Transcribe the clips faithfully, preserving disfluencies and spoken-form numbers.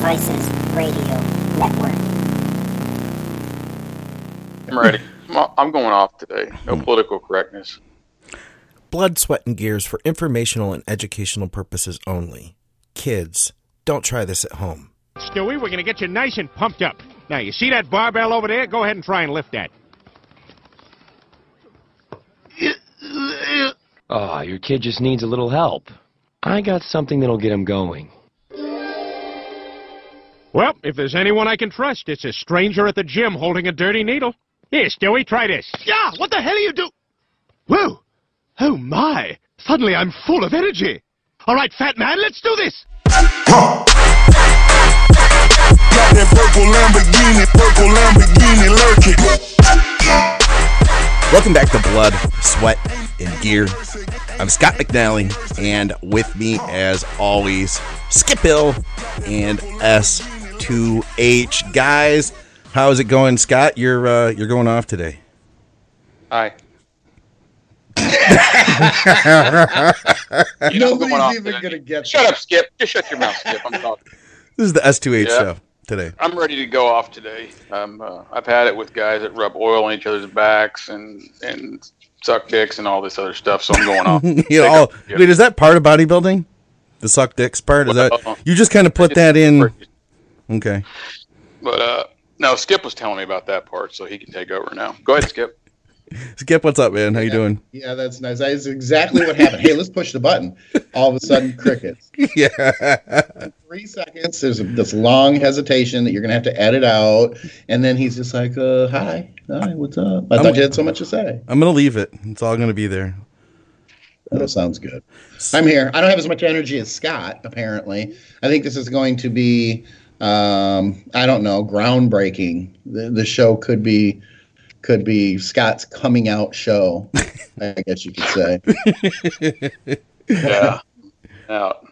Devices Radio Network. I'm ready. I'm going off today. No political correctness. Blood, Sweat, and Gears for informational and educational purposes only. Kids, don't try this at home. Stewie, we're going to get you nice and pumped up. Now, you see that barbell over there? Go ahead and try and lift that. Oh, your kid just needs a little help. I got something that'll get him going. Well, if there's anyone I can trust, it's a stranger at the gym holding a dirty needle. Here, Stewie, try this. Yeah, what the hell are you do? Whoa! Oh, my! Suddenly I'm full of energy. All right, fat man, let's do this! Huh. Got that purple Lamborghini, purple Lamborghini lurking. Welcome back to Blood, Sweat, and Gear. I'm Scott McNally, and with me, as always, Skip Hill and S two H. Guys, how's it going, Scott? You're uh, you're going off today. Hi. You know, Nobody's even going to get Shut that. Up, Skip. Just shut your mouth, Skip. I'm talking. This is the S two H yeah. show today. I'm ready to go off today. Um, uh, I've had it with guys that rub oil on each other's backs and, and suck dicks and all this other stuff, so I'm going off. you know, all, wait, is that part of bodybuilding? The suck dicks part? Is well, that you just kind of put that in? Okay. But uh, no, Skip was telling me about that part, so he can take over now. Go ahead, Skip. Skip, what's up, man? How yeah, you doing? Yeah, that's nice. That's exactly what happened. Hey, let's push the button. All of a sudden, crickets. Yeah. Three seconds. There's a, this long hesitation that you're going to have to edit out. And then he's just like, uh, hi. Hi, what's up? I I'm, thought you had so much to say. I'm going to leave it. It's all going to be there. That sounds good. I'm here. I don't have as much energy as Scott, apparently. I think this is going to be, um, I don't know, groundbreaking. The, the show could be... Could be Scott's coming out show, I guess you could say. Yeah. Out.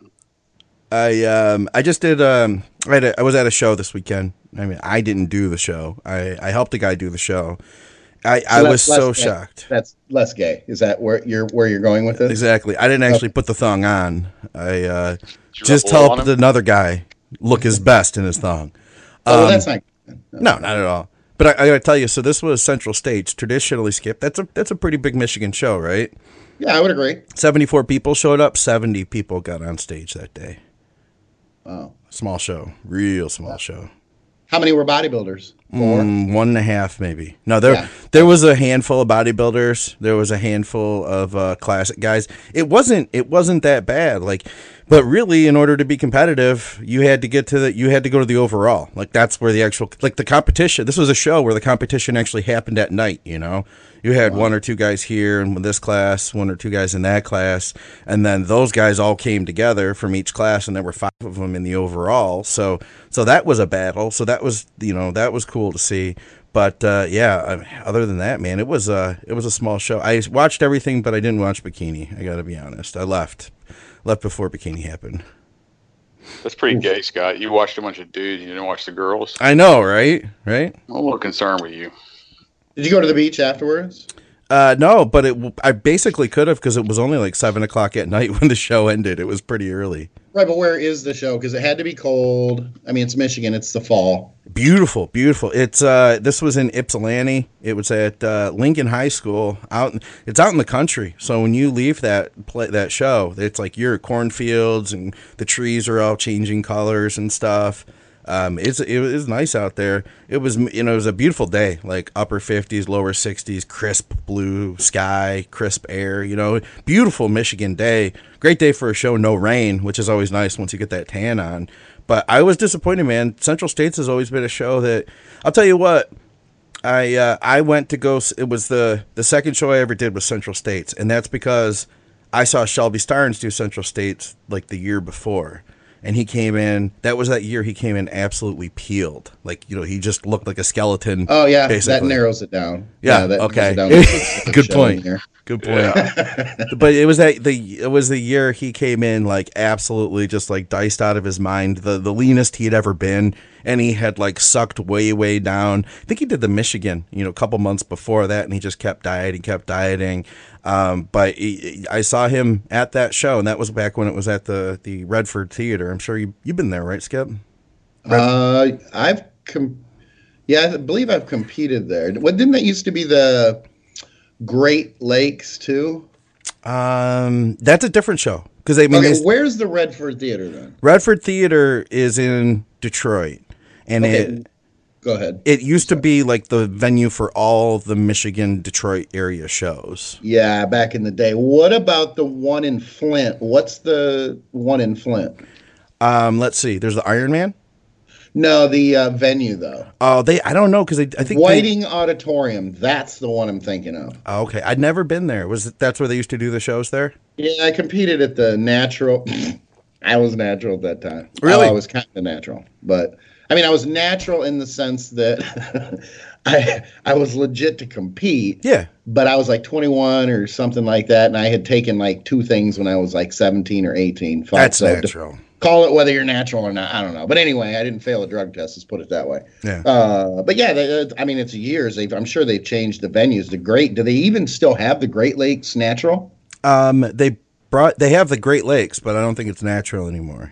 I um I just did um I, had a, I was at a show this weekend. I mean, I didn't do the show. I, I helped a guy do the show. I, so I was so gay. shocked. That's less gay. Is that where you're where you're going with this? Exactly. I didn't actually okay. put the thong on. I uh, just helped another guy look his best in his thong. Um, oh, well, that's not. No, not at all. But I, I got to tell you, so this was Central States, traditionally, Skip. That's a that's a pretty big Michigan show, right? Yeah, I would agree. seventy-four people showed up. seventy people got on stage that day. Wow. Small show. Real small wow. show. How many were bodybuilders? Four? Mm, one and a half, maybe. No, there yeah. there was a handful of bodybuilders. There was a handful of uh, classic guys. It wasn't it wasn't that bad. Like, but really, in order to be competitive, you had to get to the you had to go to the overall. Like that's where the actual like the competition. This was a show where the competition actually happened at night. You know, you had wow. one or two guys here in this class, one or two guys in that class, and then those guys all came together from each class, and there were five of them in the overall. So so that was a battle. So that was you know that was cool to see. But uh, yeah, other than that, man, it was uh, it was a small show. I watched everything, but I didn't watch Bikini. I got to be honest. I left. Left before Bikini happened. That's pretty gay, Scott. You watched a bunch of dudes. You didn't watch the girls. I know, right? Right? I'm a little concerned with you. Did you go to the beach afterwards? Uh, no, but it. I basically could have because it was only like seven o'clock at night when the show ended. It was pretty early. Right, but where is the show? Because it had to be cold. I mean, it's Michigan. It's the fall. Beautiful, beautiful. It's uh, this was in Ypsilanti. It was at uh, Lincoln High School. Out, it's out in the country. So when you leave that play, that show, it's like you're cornfields and the trees are all changing colors and stuff. Um, it's it was nice out there. It was you know it was a beautiful day, like upper fifties, lower sixties, crisp blue sky, crisp air. You know, beautiful Michigan day. Great day for a show, no rain, which is always nice once you get that tan on. But I was disappointed, man. Central States has always been a show that I'll tell you what. I uh, I went to go. It was the the second show I ever did was Central States, and that's because I saw Shelby Starnes do Central States like the year before. And he came in, that was that year he came in absolutely peeled. Like, you know, he just looked like a skeleton. Oh, yeah, basically. That narrows it down. Yeah, yeah that okay. Good point. Good point. Yeah. But it was that the it was the year he came in like absolutely just like diced out of his mind, the the leanest he had ever been, and he had like sucked way way down. I think he did the Michigan, you know, a couple months before that, and he just kept dieting, kept dieting. Um, but he, I saw him at that show, and that was back when it was at the the Redford Theater. I'm sure you you've been there, right, Skip? Uh, I've com- yeah, I believe I've competed there. What didn't that used to be the Great Lakes too? Um, that's a different show because I mean, Okay, they- where's the Redford Theater then? Redford Theater is in Detroit, and Okay, it go ahead. it used to be like the venue for all the Michigan Detroit area shows. Yeah, back in the day. What about the one in Flint? What's the one in Flint? Um, let's see. There's the Iron Man. No, the uh, venue though. Oh, they I don't know because I think they- Whiting Auditorium. That's the one I'm thinking of. Oh, okay, I'd never been there. Was it, that's where they used to do the shows there? Yeah, I competed at the Natural. I was natural at that time. Really? Oh, I was kind of natural, but I mean, I was natural in the sense that I I was legit to compete. Yeah. But I was like twenty-one or something like that, and I had taken like two things when I was like seventeen or eighteen. Fuck, That's so natural. Call it whether you're natural or not. I don't know. But anyway, I didn't fail a drug test. Let's put it that way. Yeah. Uh, but yeah, they, I mean, it's years. They've, I'm sure they've changed the venues. The Great. Do they even still have the Great Lakes Natural? Um, they brought they have the Great Lakes, but I don't think it's natural anymore.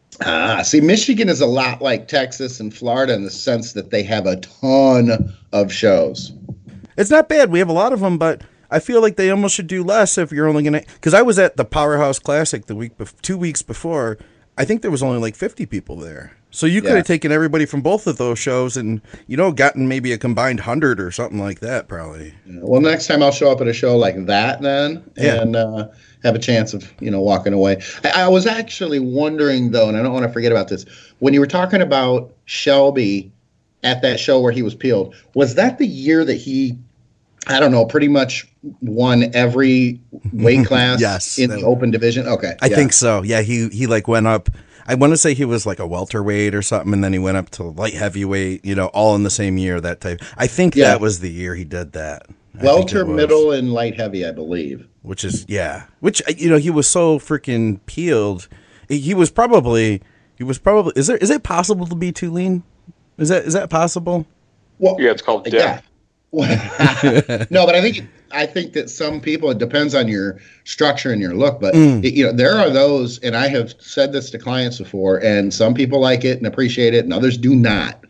Ah, see, Michigan is a lot like Texas and Florida in the sense that they have a ton of shows. It's not bad. We have a lot of them, but I feel like they almost should do less if you're only gonna. Because I was at the Powerhouse Classic the week, bef- two weeks before. I think there was only like fifty people there, so you could Yeah. have taken everybody from both of those shows and you know gotten maybe a combined hundred or something like that, probably. Well, next time I'll show up at a show like that then, Yeah. and uh, have a chance of you know walking away. I, I was actually wondering though, and I don't want to forget about this. When you were talking about Shelby at that show where he was peeled, was that the year that he, I don't know, pretty much won every weight class Yes, in that the was- open division? Okay, I yeah. think so. Yeah, he he like went up. I want to say he was like a welterweight or something, and then he went up to light heavyweight. You know, all in the same year. That type. I think Yeah. that was the year he did that. I think welter, it was. middle, and light heavy, I believe. Which is yeah. Which you know he was so freaking peeled. He he was probably he was probably. Is there is it possible to be too lean? Is that is that possible? Well, Yeah, it's called death. Yeah. No, but I think I think that some people, it depends on your structure and your look, but Mm. it- you know there are those, and I have said this to clients before, and some people like it and appreciate it, and others do not.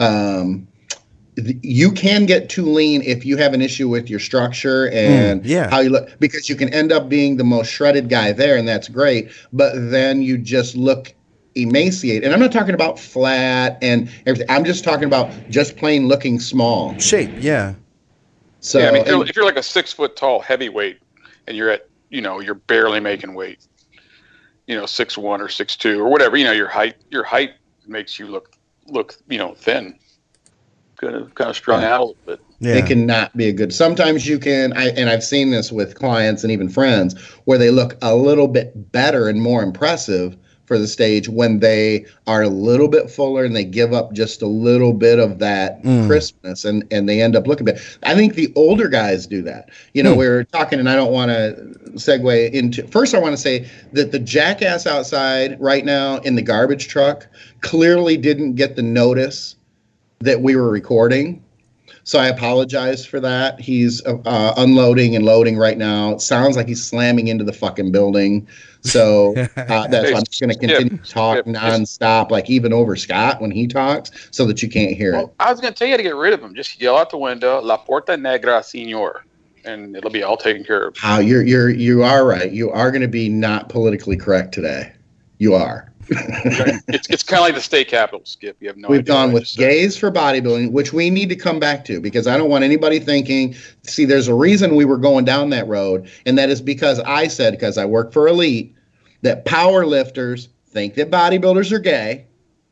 Um, th- you can get too lean if you have an issue with your structure and Mm, yeah. how you look, because you can end up being the most shredded guy there, and that's great, but then you just look emaciate. And I'm not talking about flat and everything. I'm just talking about just plain looking small. Shape, yeah. So yeah, I mean, if you're, and- if you're like a six foot tall heavyweight and you're at, you know, you're barely making weight, you know, six one or six two or whatever, you know, your height, your height makes you look, look, you know, thin, kind of, kind of strung Yeah. out a little bit. Yeah. It cannot be a good. Sometimes you can, I, and I've seen this with clients and even friends, where they look a little bit better and more impressive for the stage when they are a little bit fuller and they give up just a little bit of that Mm. crispness, and, and they end up looking better. I think the older guys do that. You know, Mm. we were talking, and I don't want to segue into. First, I want to say that the jackass outside right now in the garbage truck clearly didn't get the notice that we were recording. So I apologize for that. He's uh, unloading and loading right now. It sounds like he's slamming into the fucking building. So uh, that's why I'm just going to continue to talk Skip. nonstop, like even over Scott when he talks, so that you can't hear it. Well, I was going to tell you how to get rid of him. Just yell out the window, La Porta Negra, Senor, and it'll be all taken care of. How you're you're you are right. You are going to be not politically correct today. You are. it's it's kind of like the state capital, Skip. You have no We've idea gone what I with just said. gays for bodybuilding, which we need to come back to, because I don't want anybody thinking, see, there's a reason we were going down that road, and that is because I said, because I work for Elite, that power lifters think that bodybuilders are gay,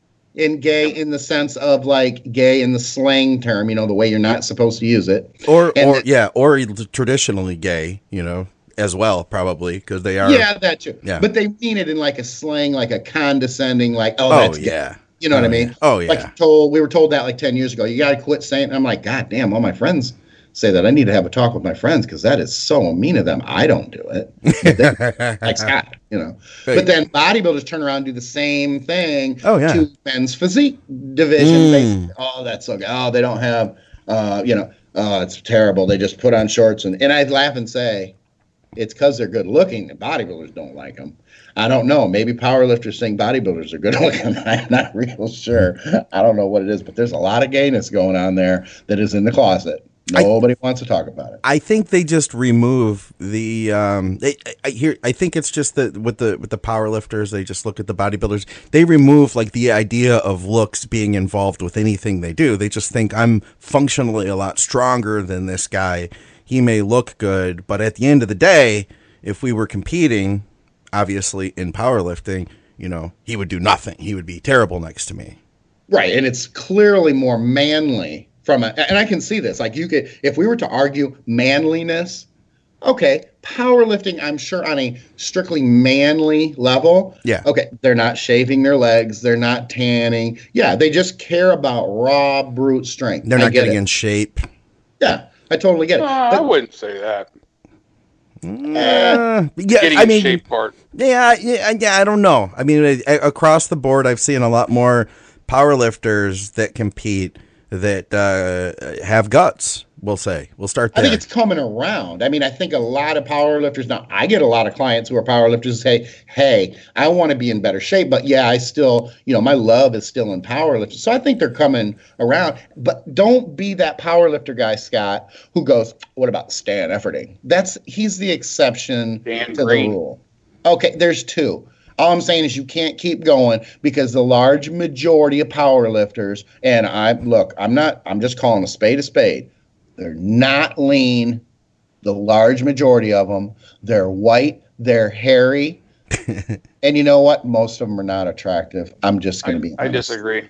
and gay in the sense of like gay in the slang term, you know, the way you're not supposed to use it. Or And or that- yeah, or traditionally gay, you know, as well, probably because they are. Yeah, that too. Yeah. But they mean it in like a slang, like a condescending, like, oh, Oh that's gay. yeah. You know what Oh, I mean? yeah. Oh, yeah. Like told, we were told that like ten years ago. You got to quit saying. I'm like, God damn! All my friends say that. I need to have a talk with my friends because that is so mean of them. I don't do it. But they- like Scott, you know. Right. But then bodybuilders turn around and do the same thing. Oh, yeah. To men's physique division. Mm. They, oh, that's so good. Oh, they don't have. Uh, you know. Oh, it's terrible. They just put on shorts and and I laugh and say, it's because they're good looking. The bodybuilders don't like them. I don't know. Maybe powerlifters think bodybuilders are good looking. I'm not real sure. I don't know what it is, but there's a lot of gayness going on there that is in the closet. Nobody I, wants to talk about it. I think they just remove the. Um, they, I hear. I think it's just that with the with the power lifters, they just look at the bodybuilders. They remove like the idea of looks being involved with anything they do. They just think I'm functionally a lot stronger than this guy. He may look good, but at the end of the day, if we were competing, obviously in powerlifting, you know, he would do nothing. He would be terrible next to me. Right, and it's clearly more manly. From a, and I can see this. Like you could, if we were to argue manliness, okay, powerlifting, I'm sure on a strictly manly level. Yeah. Okay, they're not shaving their legs, they're not tanning. Yeah, they just care about raw brute strength. They're not I get getting it. in shape. Yeah, I totally get it. Uh, But, I wouldn't say that. Uh, yeah, Getting I in mean, shape part. yeah, yeah, yeah. I don't know. I mean, a- across the board, I've seen a lot more powerlifters that compete that uh, have guts. We'll say we'll start there. I think it's coming around. I mean, I think a lot of powerlifters now. I get a lot of clients who are powerlifters who say, "Hey, I want to be in better shape, but yeah, I still, you know, my love is still in powerlifting." So I think they're coming around. But don't be that powerlifter guy, Scott, who goes, "What about Stan Efferding?" That's he's the exception Dan to Green. the rule. Okay, there's two. All I'm saying is you can't keep going because the large majority of powerlifters, and I look, I'm not, I'm just calling a spade a spade. They're not lean, the large majority of them. They're white, they're hairy, and you know what? Most of them are not attractive. I'm just going to be honest. I disagree.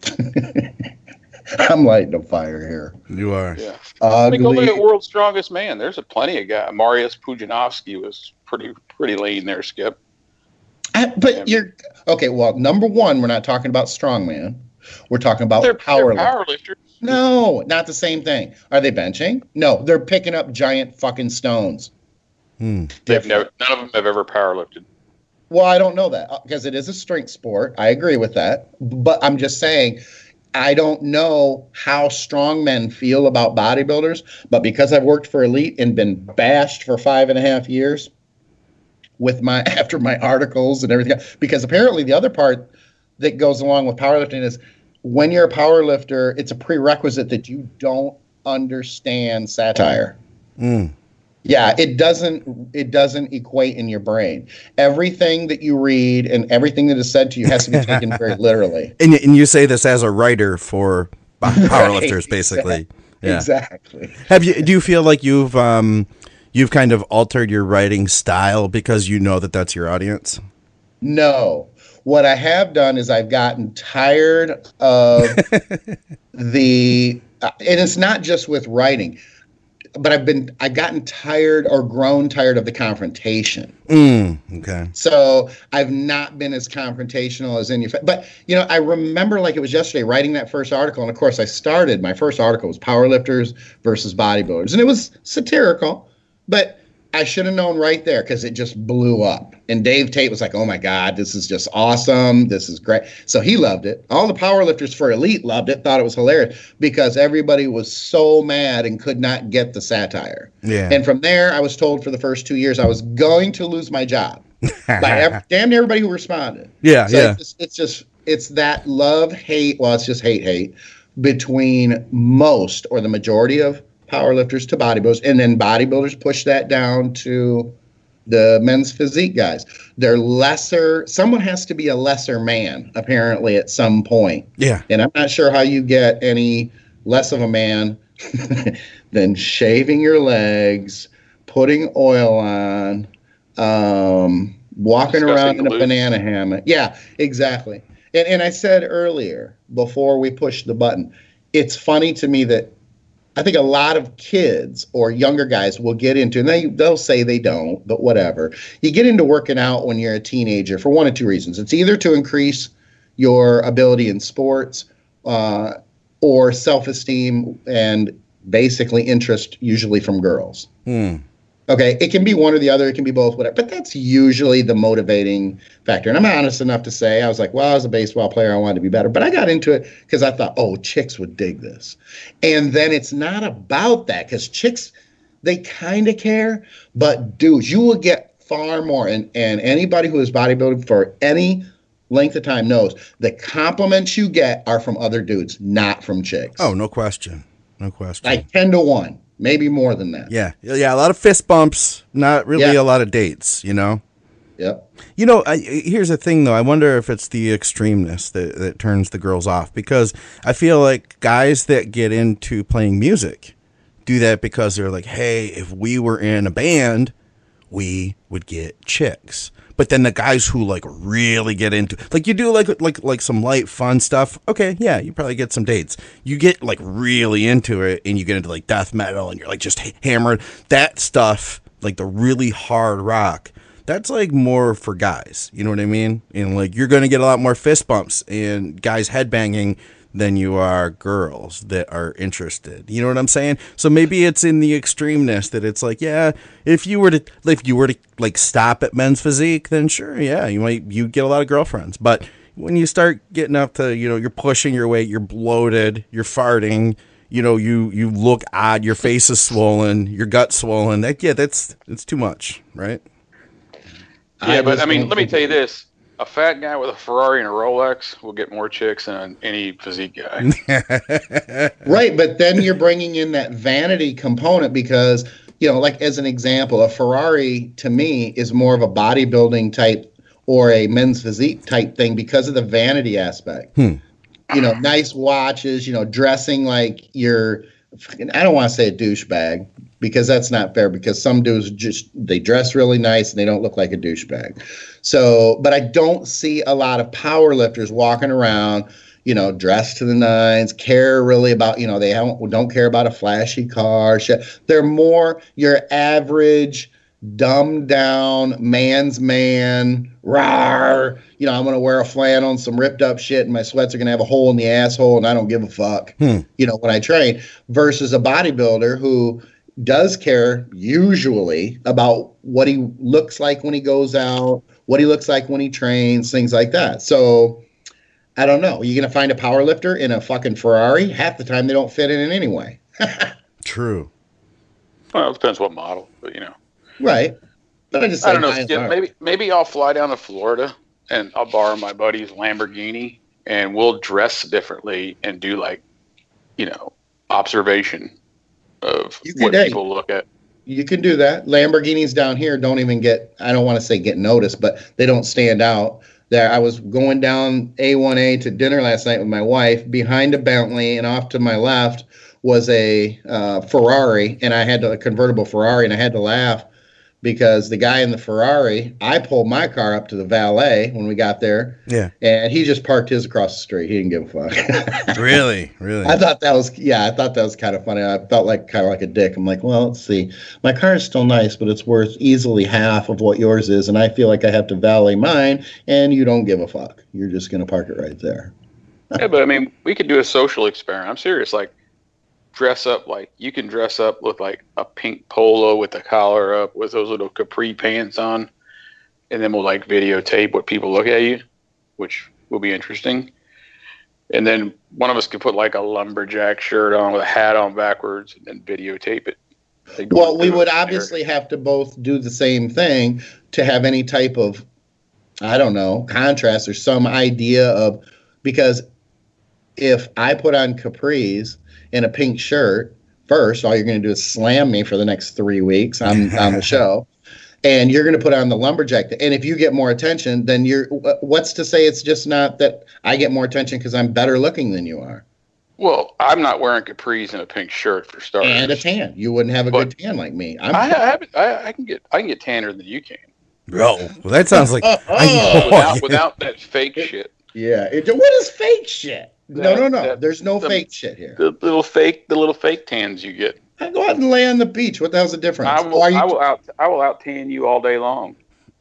I'm lighting a fire here. You are. Yeah. I Ugly. mean, go look at World's Strongest Man. There's a plenty of guys. Mariusz Pudzianowski was pretty pretty lean there, Skip. I- but you're okay. Well, number one, we're not talking about strongman. We're talking about They're, power. they're powerlifters. No, not the same thing. Are they benching? No, they're picking up giant fucking stones. Hmm. They've never, none of them have ever powerlifted. Well, I don't know that because it is a strength sport. I agree with that. But I'm just saying, I don't know how strong men feel about bodybuilders. But because I've worked for Elite and been bashed for five and a half years with my after my articles and everything, because apparently the other part that goes along with powerlifting is when you're a powerlifter, it's a prerequisite that you don't understand satire. Mm. Yeah, it doesn't it doesn't equate in your brain. Everything that you read and everything that is said to you has to be taken very literally. And, and you say this as a writer for powerlifters, Right, basically. Yeah. Exactly. Have you? Do you feel like you've um, you've kind of altered your writing style because you know that that's your audience? No. What I have done is I've gotten tired of the, uh, and it's not just with writing, but I've been, I've gotten tired or grown tired of the confrontation. Mm, okay. So I've not been as confrontational as any, but you know, I remember like it was yesterday writing that first article. And of course I started, my first article was powerlifters versus bodybuilders, and it was satirical, but I should have known right there because it just blew up. And Dave Tate was like, oh my God, this is just awesome. This is great. So he loved it. All the powerlifters for Elite loved it, thought it was hilarious because everybody was so mad and could not get the satire. Yeah. And from there, I was told for the first two years I was going to lose my job by every, damn near everybody who responded. Yeah, so yeah. It's just, it's just, it's that love, hate, well, it's just hate, hate between most or the majority of powerlifters to bodybuilders, and then bodybuilders push that down to the men's physique guys. They're lesser. Someone has to be a lesser man, apparently, at some point. Yeah. And I'm not sure how you get any less of a man than shaving your legs, putting oil on, um, walking Discussing around in a glutes. banana hammock. Yeah, exactly. And, and I said earlier, before we pushed the button, it's funny to me that I think a lot of kids or younger guys will get into, and they, they'll say they don't, but whatever. You get into working out when you're a teenager for one of two reasons. It's either to increase your ability in sports uh, or self-esteem and basically interest, usually from girls. Hmm. Okay, it can be one or the other. It can be both, whatever. But that's usually the motivating factor. And I'm honest enough to say, I was like, well, I was a baseball player. I wanted to be better. But I got into it because I thought, oh, chicks would dig this. And then it's not about that because chicks, they kind of care, but dudes, you will get far more. And, and anybody who is bodybuilding for any length of time knows the compliments you get are from other dudes, not from chicks. Oh, no question. No question. Like ten to one, maybe more than that. Yeah. Yeah. A lot of fist bumps, not really Yeah. a lot of dates, you know? Yep. You know, I, here's the thing, though. I wonder if it's the extremeness that, that turns the girls off, because I feel like guys that get into playing music do that because they're like, hey, if we were in a band, we would get chicks. But then the guys who like really get into, like, you do like like like some light fun stuff. Okay, yeah, you probably get some dates. You get like really into it, and you get into like death metal, and you're like just hammered. That stuff, like the really hard rock, that's like more for guys. You know what I mean? And like you're gonna get a lot more fist bumps and guys headbanging than you are girls that are interested. You know what I'm saying? So maybe it's in the extremeness that it's like, yeah, if you were to if you were to like stop at men's physique, then sure, yeah, you might you get a lot of girlfriends. But when you start getting up to, you know, you're pushing your weight, you're bloated, you're farting, you know, you you look odd, your face is swollen, your gut's swollen. That yeah, that's it's too much, right? Yeah, I but just I mean, don't let me think tell you it- this. A fat guy with a Ferrari and a Rolex will get more chicks than any physique guy. Right, but then you're bringing in that vanity component because, you know, like as an example, a Ferrari to me is more of a bodybuilding type or a men's physique type thing because of the vanity aspect. Hmm. You know, nice watches, you know, dressing like you're, I don't want to say a douchebag because that's not fair because some dudes just, they dress really nice and they don't look like a douchebag. So, but I don't see a lot of power lifters walking around, you know, dressed to the nines, care really about, you know, they don't, don't care about a flashy car. Shit. They're more your average, dumbed down, man's man, rawr. You know, I'm going to wear a flannel and some ripped up shit and my sweats are going to have a hole in the asshole and I don't give a fuck, Hmm. you know, when I train versus a bodybuilder who does care usually about what he looks like when he goes out, what he looks like when he trains, things like that. So I don't know. You're going to find a power lifter in a fucking Ferrari? Half the time they don't fit in it anyway. True. Well, it depends what model, but you know. Right. But I just I don't know. by and Skip, large. maybe maybe I'll fly down to Florida and I'll borrow my buddy's Lamborghini and we'll dress differently and do like, you know, observation of You could, what hey, people look at. You can do that. Lamborghinis down here don't even get, I don't want to say get noticed, but they don't stand out. There, I was going down A one A to dinner last night with my wife. Behind a Bentley and off to my left was a uh, Ferrari, and I had to, a convertible Ferrari, and I had to laugh because the guy in the Ferrari, I pulled my car up to the valet when we got there, Yeah. and he just parked his across the street. He didn't give a fuck. Really? Really? I thought that was, yeah, I thought that was kind of funny. I felt like kind of like a dick. I'm like, well, let's see. My car is still nice, but it's worth easily half of what yours is, and I feel like I have to valet mine, and you don't give a fuck. You're just going to park it right there. Yeah, but I mean, we could do a social experiment. I'm serious. Like, dress up like you can dress up with like a pink polo with the collar up with those little capri pants on, and then we'll like videotape what people look at you, which will be interesting. And then one of us could put like a lumberjack shirt on with a hat on backwards and then videotape it. Like, Well, we would there. obviously have to both do the same thing to have any type of, I don't know, contrast or some idea of, because if I put on capris in a pink shirt first, all you're going to do is slam me for the next three weeks on, on the show. And you're going to put on the lumberjack. And if you get more attention, then you're, what's to say it's just not that I get more attention because I'm better looking than you are. Well, I'm not wearing capris and a pink shirt for starters. And a tan. You wouldn't have a But good tan like me. I'm, I, I, have, I, I can get I can get tanner than you can. Bro, well, that sounds like. I, Oh, Without, without that fake shit. yeah. It, what is fake shit? No, That- no, no. that- There's no the- fake shit here. The little fake, the little fake tans you get. I go out and lay on the beach. What the hell's the difference? I will, Or are you- I will out, I will out tan you all day long.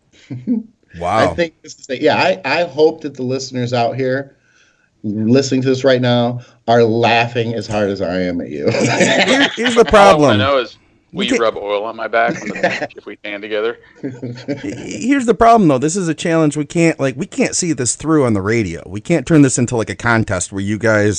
wow. I think this is the, yeah. I, I hope that the listeners out here listening to this right now are laughing as hard as I am at you. Here- here's the All I problem. want to know is, will You you can't- rub oil on my back on the beach if we tan together? Here's the problem, though. This is a challenge. We can't like we can't see this through on the radio. We can't turn this into like a contest where you guys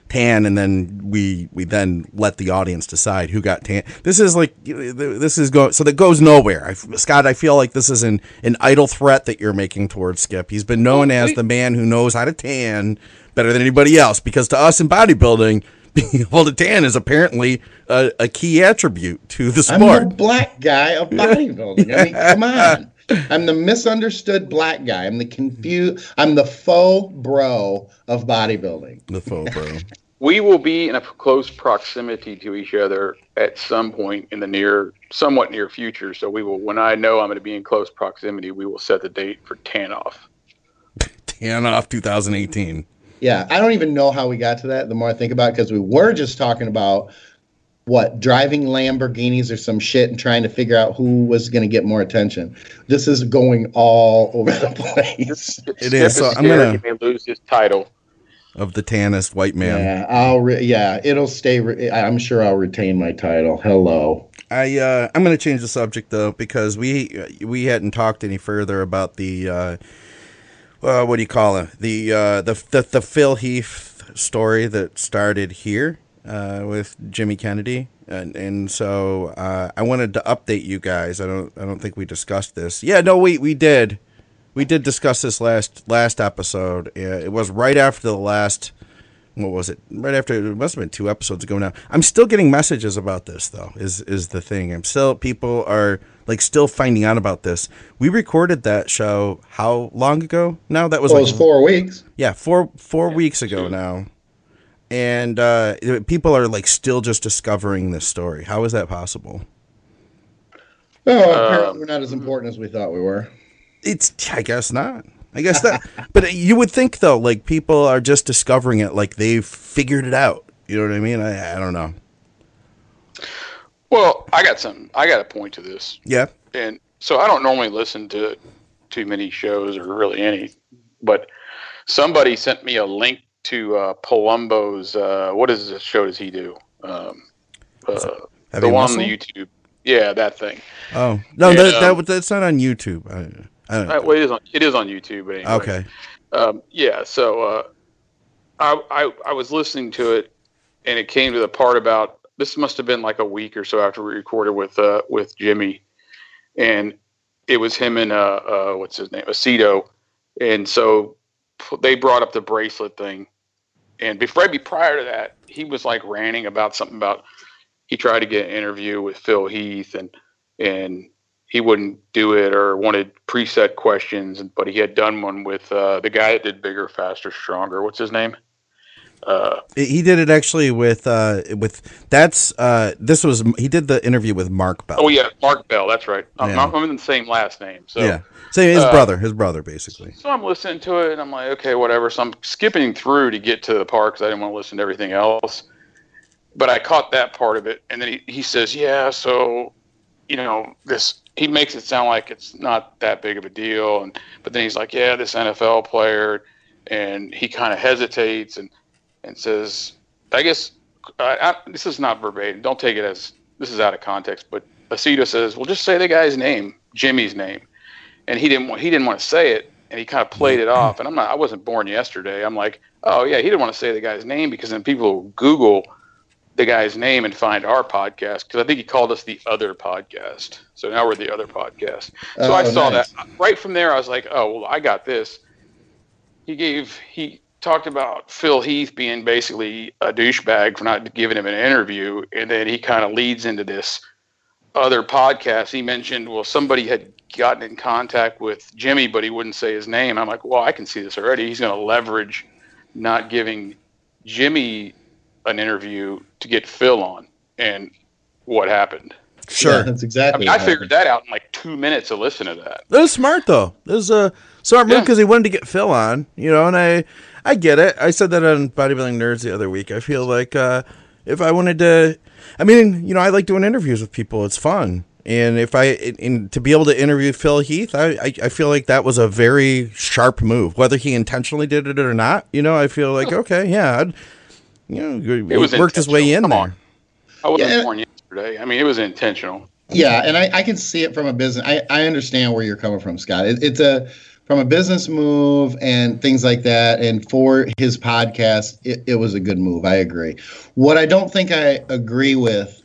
tan, and then we we then let the audience decide who got tan. This is like this is go so that goes nowhere. I, Scott, I feel like this is an an idle threat that you're making towards Skip. He's been known as the man who knows how to tan better than anybody else, because to us in bodybuilding, being able to tan is apparently a, a key attribute to the sport. I'm the black guy of bodybuilding. I mean, come on. I'm the misunderstood black guy. I'm the confused. I'm the faux bro of bodybuilding. The faux bro. We will be in a close proximity to each other at some point in the near, somewhat near future. So we will, when I know I'm going to be in close proximity, we will set the date for Tan Off. Tan Off twenty eighteen. Yeah, I don't even know how we got to that. The more I think about it, because we were just talking about what, driving Lamborghinis or some shit and trying to figure out who was going to get more attention. This is going all over the place. It is. So I'm gonna he may lose his title of the tannest white man. Yeah, I'll. Re- yeah, it'll stay. Re- I'm sure I'll retain my title. Hello. I uh, I'm gonna change the subject though, because we we hadn't talked any further about the uh, uh, what do you call it? The uh, the the the Phil Heath story that started here. Uh, with Jimmy Kennedy, and and so uh, I wanted to update you guys. I don't I don't think we discussed this. Yeah, no, we we did, we did discuss this last last episode. Uh, it was right after the last. What was it? Right after, it must have been two episodes ago now. I'm still getting messages about this though. Is is the thing? I'm still people are like still finding out about this. We recorded that show how long ago now? That was well, like it was four weeks. Yeah, four four weeks ago now. And uh, people are like still just discovering this story. How is that possible? Oh, apparently we're not as important as we thought we were. It's, I guess not. I guess that, but you would think though, like people are just discovering it, like they've figured it out. You know what I mean? I, I don't know. Well, I got some. I got a point to this. Yeah. And so I don't normally listen to too many shows or really any, but somebody sent me a link to uh, Palumbo's, uh, what is this show does he do? Um, uh, the one muscle? on the YouTube. Yeah, that thing. Oh, no, and, that, um, that that's not on YouTube. I, I don't know. Uh, well, it is on, it is on YouTube. But anyway. Okay. Um, yeah, so uh, I, I I was listening to it, and it came to the part about, this must have been like a week or so after we recorded with uh, with Jimmy, and it was him and, uh, uh, what's his name, Aceto, and so they brought up the bracelet thing. And before, maybe prior to that, he was like ranting about something about he tried to get an interview with Phil Heath and and he wouldn't do it or wanted preset questions, but he had done one with uh, the guy that did Bigger, Faster, Stronger. What's his name? Uh, he did it actually with uh, with that's uh, this was he did the interview with Mark Bell. oh yeah, Mark Bell. That's right. I'm, Yeah. I'm in the same last name. So yeah, so his uh, brother, his brother, basically. So I'm listening to it, and I'm like, okay, whatever. So I'm skipping through to get to the part because I didn't want to listen to everything else. But I caught that part of it, and then he, he says, yeah, so, you know, this, he makes it sound like it's not that big of a deal. And but then he's like, yeah, this N F L player, and he kind of hesitates and, and says, I guess, I, I, this is not verbatim. Don't take it as, this is out of context, but Aceto says, well, just say the guy's name, Jimmy's name. And he didn't want, he didn't want to say it, and he kind of played it off. And I'm not, I wasn't born yesterday. I'm like, oh yeah, he didn't want to say the guy's name because then people will Google the guy's name and find our podcast, because I think he called us the other podcast. So now we're the other podcast. So Oh, I saw nice. that right from there. I was like, oh, well, I got this. He gave, he talked about Phil Heath being basically a douchebag for not giving him an interview. And then he kind of leads into this other podcast. He mentioned, well, somebody had gotten in contact with Jimmy, but he wouldn't say his name. I'm like, well, I can see this already. He's going to leverage not giving Jimmy an interview to get Phil on. And what happened? Sure. Yeah, that's I exactly. mean, what I figured that out in like two minutes to listen to that. That was smart though. That was a smart move Yeah. because he wanted to get Phil on, you know, and I, I get it. I said that on Bodybuilding Nerds the other week. I feel like uh, if I wanted to, I mean, you know, I like doing interviews with people. It's fun. And if I, and to be able to interview Phil Heath, I, I, I feel like that was a very sharp move, whether he intentionally did it or not. You know, I feel like, okay, yeah, I'd, you know, It was worked his way in intentional. Come there. on. I wasn't Yeah. born yesterday. I mean, it was intentional. Yeah, and I, I can see it from a business. I, I understand where you're coming from, Scott. It, it's a from a business move and things like that, and for his podcast, it, it was a good move. I agree. What I don't think I agree with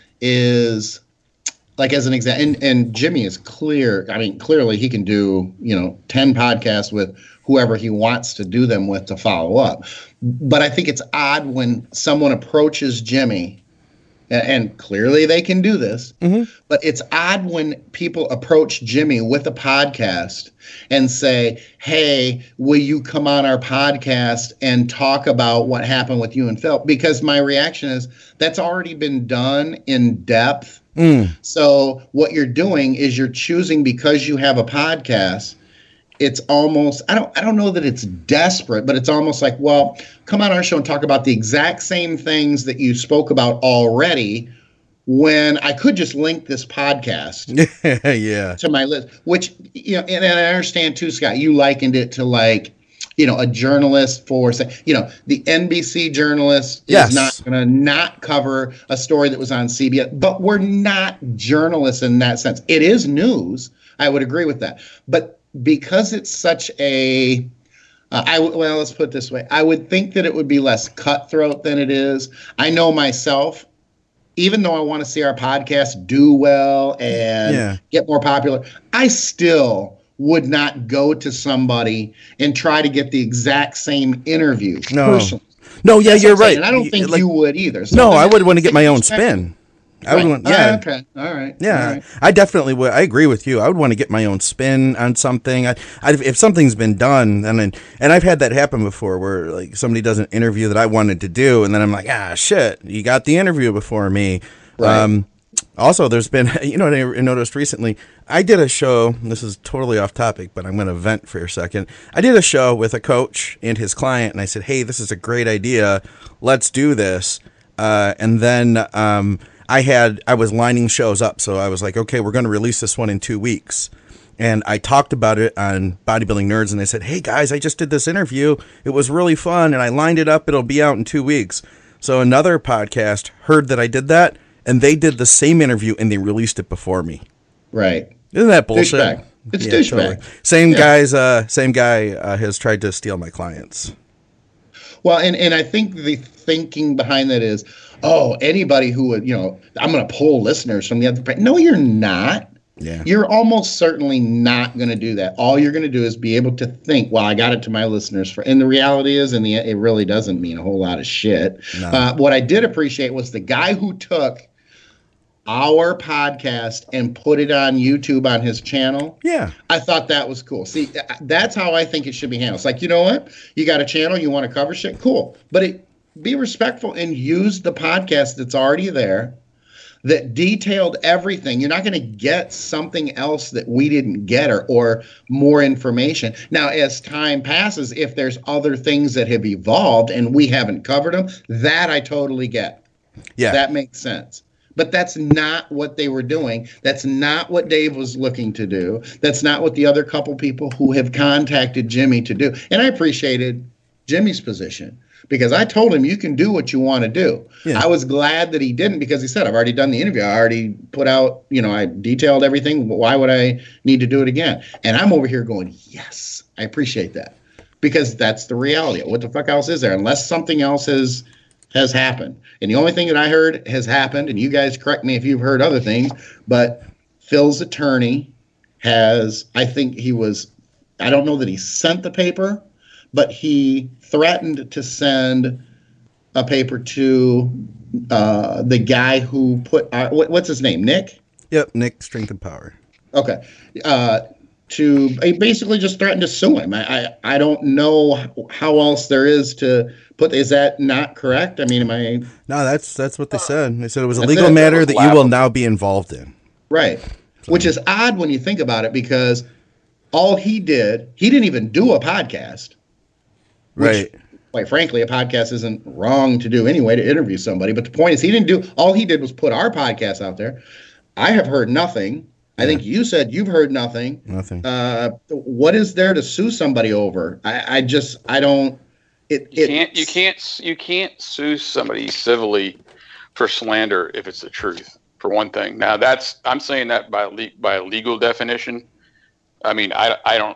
is, like, as an example, and, and Jimmy is clear. I mean, clearly he can do, you know, ten podcasts with whoever he wants to do them with to follow up. But I think it's odd when someone approaches Jimmy, and, and clearly they can do this, Mm-hmm. but it's odd when people approach Jimmy with a podcast and say, hey, will you come on our podcast and talk about what happened with you and Phil? Because my reaction is, that's already been done in depth. Mm. So what you're doing is you're choosing, because you have a podcast, it's almost, I don't I don't know that it's desperate, but it's almost like, well, come on our show and talk about the exact same things that you spoke about already, when I could just link this podcast Yeah. to my list, which, you know, and, and I understand too, Scott, you likened it to, like, you know, a journalist for, say, you know, the N B C journalist Yes. is not going to not cover a story that was on C B S, but we're not journalists in that sense. It is news. I would agree with that. But because it's such a, uh, I w- well, let's put it this way. I would think that it would be less cutthroat than it is. I know myself, even though I want to see our podcast do well and Yeah. get more popular, I still would not go to somebody and try to get the exact same interview. No. Personally. No, yeah, That's you're what I'm saying, right. And I don't You- think like- you would either. So No, then I it- would want to get it's my own perspective. spin. I would Right. want, yeah. Ah, okay. All right. Yeah, All right. I definitely would. I agree with you. I would want to get my own spin on something. I, I, if something's been done, and then, and I've had that happen before, where like somebody does an interview that I wanted to do, and then I'm like, ah, shit, you got the interview before me. Right. Um, also, there's been, you know, what I noticed recently. I did a show. This is totally off topic, but I'm going to vent for a second. I did a show with a coach and his client, and I said, hey, this is a great idea. Let's do this. Uh, and then. Um, I had, I was lining shows up. So I was like, okay, we're going to release this one in two weeks. And I talked about it on Bodybuilding Nerds, and they said, hey guys, I just did this interview. It was really fun. And I lined it up. It'll be out in two weeks. So another podcast heard that I did that, and they did the same interview and they released it before me. Right. Isn't that bullshit? Douchebag. It's douchebag. Same Yeah. guys, uh, same guy uh, has tried to steal my clients. Well, and, and I think the thinking behind that is, oh, anybody who would, you know, I'm going to pull listeners from the other. No, you're not. Yeah. You're almost certainly not going to do that. All you're going to do is be able to think, well, I got it to my listeners for, and the reality is, in the it really doesn't mean a whole lot of shit. No. Uh, what I did appreciate was the guy who took our podcast and put it on YouTube on his channel. Yeah. I thought that was cool. See, that's how I think it should be handled. It's like, you know what? You got a channel, you want to cover shit? Cool. But it, be respectful and use the podcast that's already there that detailed everything. You're not going to get something else that we didn't get, or, or more information. Now, as time passes, if there's other things that have evolved and we haven't covered them, that I totally get. Yeah. That makes sense. But that's not what they were doing. That's not what Dave was looking to do. That's not what the other couple people who have contacted Jimmy to do. And I appreciated Jimmy's position, because I told him, you can do what you want to do. Yeah. I was glad that he didn't, because he said, I've already done the interview. I already put out, you know, I detailed everything. Why would I need to do it again? And I'm over here going, yes, I appreciate that, because that's the reality. What the fuck else is there? Unless something else has has happened. And the only thing that I heard has happened, and you guys correct me if you've heard other things, but Phil's attorney has, I think he was, I don't know that he sent the paper, but he threatened to send a paper to uh, the guy who put, our, what, what's his name, Nick? Yep. Nick, Strength and Power. Okay. Uh, to he basically just threatened to sue him. I, I, I don't know how else there is to put. Is that not correct? I mean, am I No, that's that's what they said. They said it was a That's legal it. matter That that was you will laughable. now be involved in. right? Which is odd when you think about it, because all he did, he didn't even do a podcast. Which, Right. quite frankly, a podcast isn't wrong to do anyway, to interview somebody. But the point is, he didn't do, all he did was put our podcast out there. I have heard nothing. I think you said you've heard nothing. Nothing. Uh, what is there to sue somebody over? I, I just, I don't, it, You it can't you can't you can't sue somebody civilly for slander if it's the truth, for one thing. Now that's I'm saying that by le- by legal definition. I mean I, I don't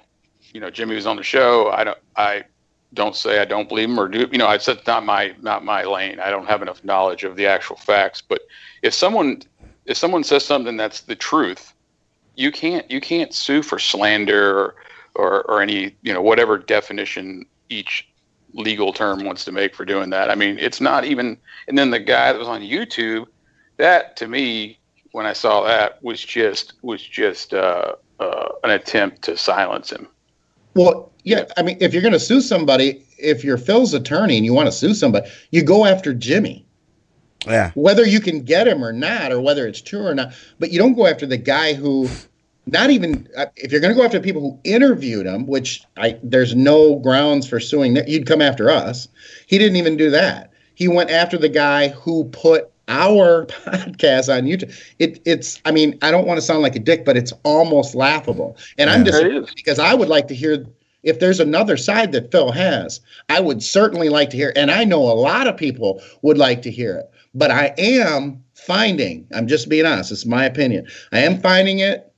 you know, Jimmy was on the show. I don't, I don't say I don't believe him or do, you know, I said it's not my, not my lane. I don't have enough knowledge of the actual facts. But if someone, if someone says something that's the truth, you can't, you can't sue for slander or, or, or any, you know, whatever definition each legal term wants to make for doing that. I mean, it's not even, and then the guy that was on YouTube, that to me, when I saw that was just, was just, uh, uh, an attempt to silence him. Well, yeah, I mean, if you're going to sue somebody, if you're Phil's attorney and you want to sue somebody, you go after Jimmy. Yeah. Whether you can get him or not, or whether it's true or not, but you don't go after the guy who, not even, if you're going to go after people who interviewed him, which I there's no grounds for suing, you'd come after us. He didn't even do that. He went after the guy who put our podcast on YouTube. It, it's, I mean, I don't want to sound like a dick, but it's almost laughable. And I'm just, because I would like to hear, if there's another side that Phil has, I would certainly like to hear, and I know a lot of people would like to hear it, but I am finding, I'm just being honest, it's my opinion, I am finding it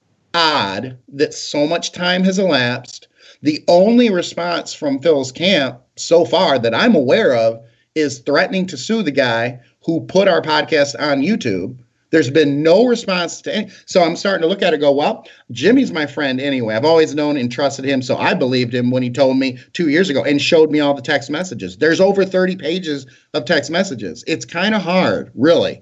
odd that so much time has elapsed. The only response from Phil's camp so far that I'm aware of is threatening to sue the guy who put our podcast on YouTube. There's been no response to any. So I'm starting to look at it and go, well, Jimmy's my friend anyway. I've always known and trusted him. So I believed him when he told me two years ago and showed me all the text messages. There's over thirty pages of text messages. It's kind of hard, really,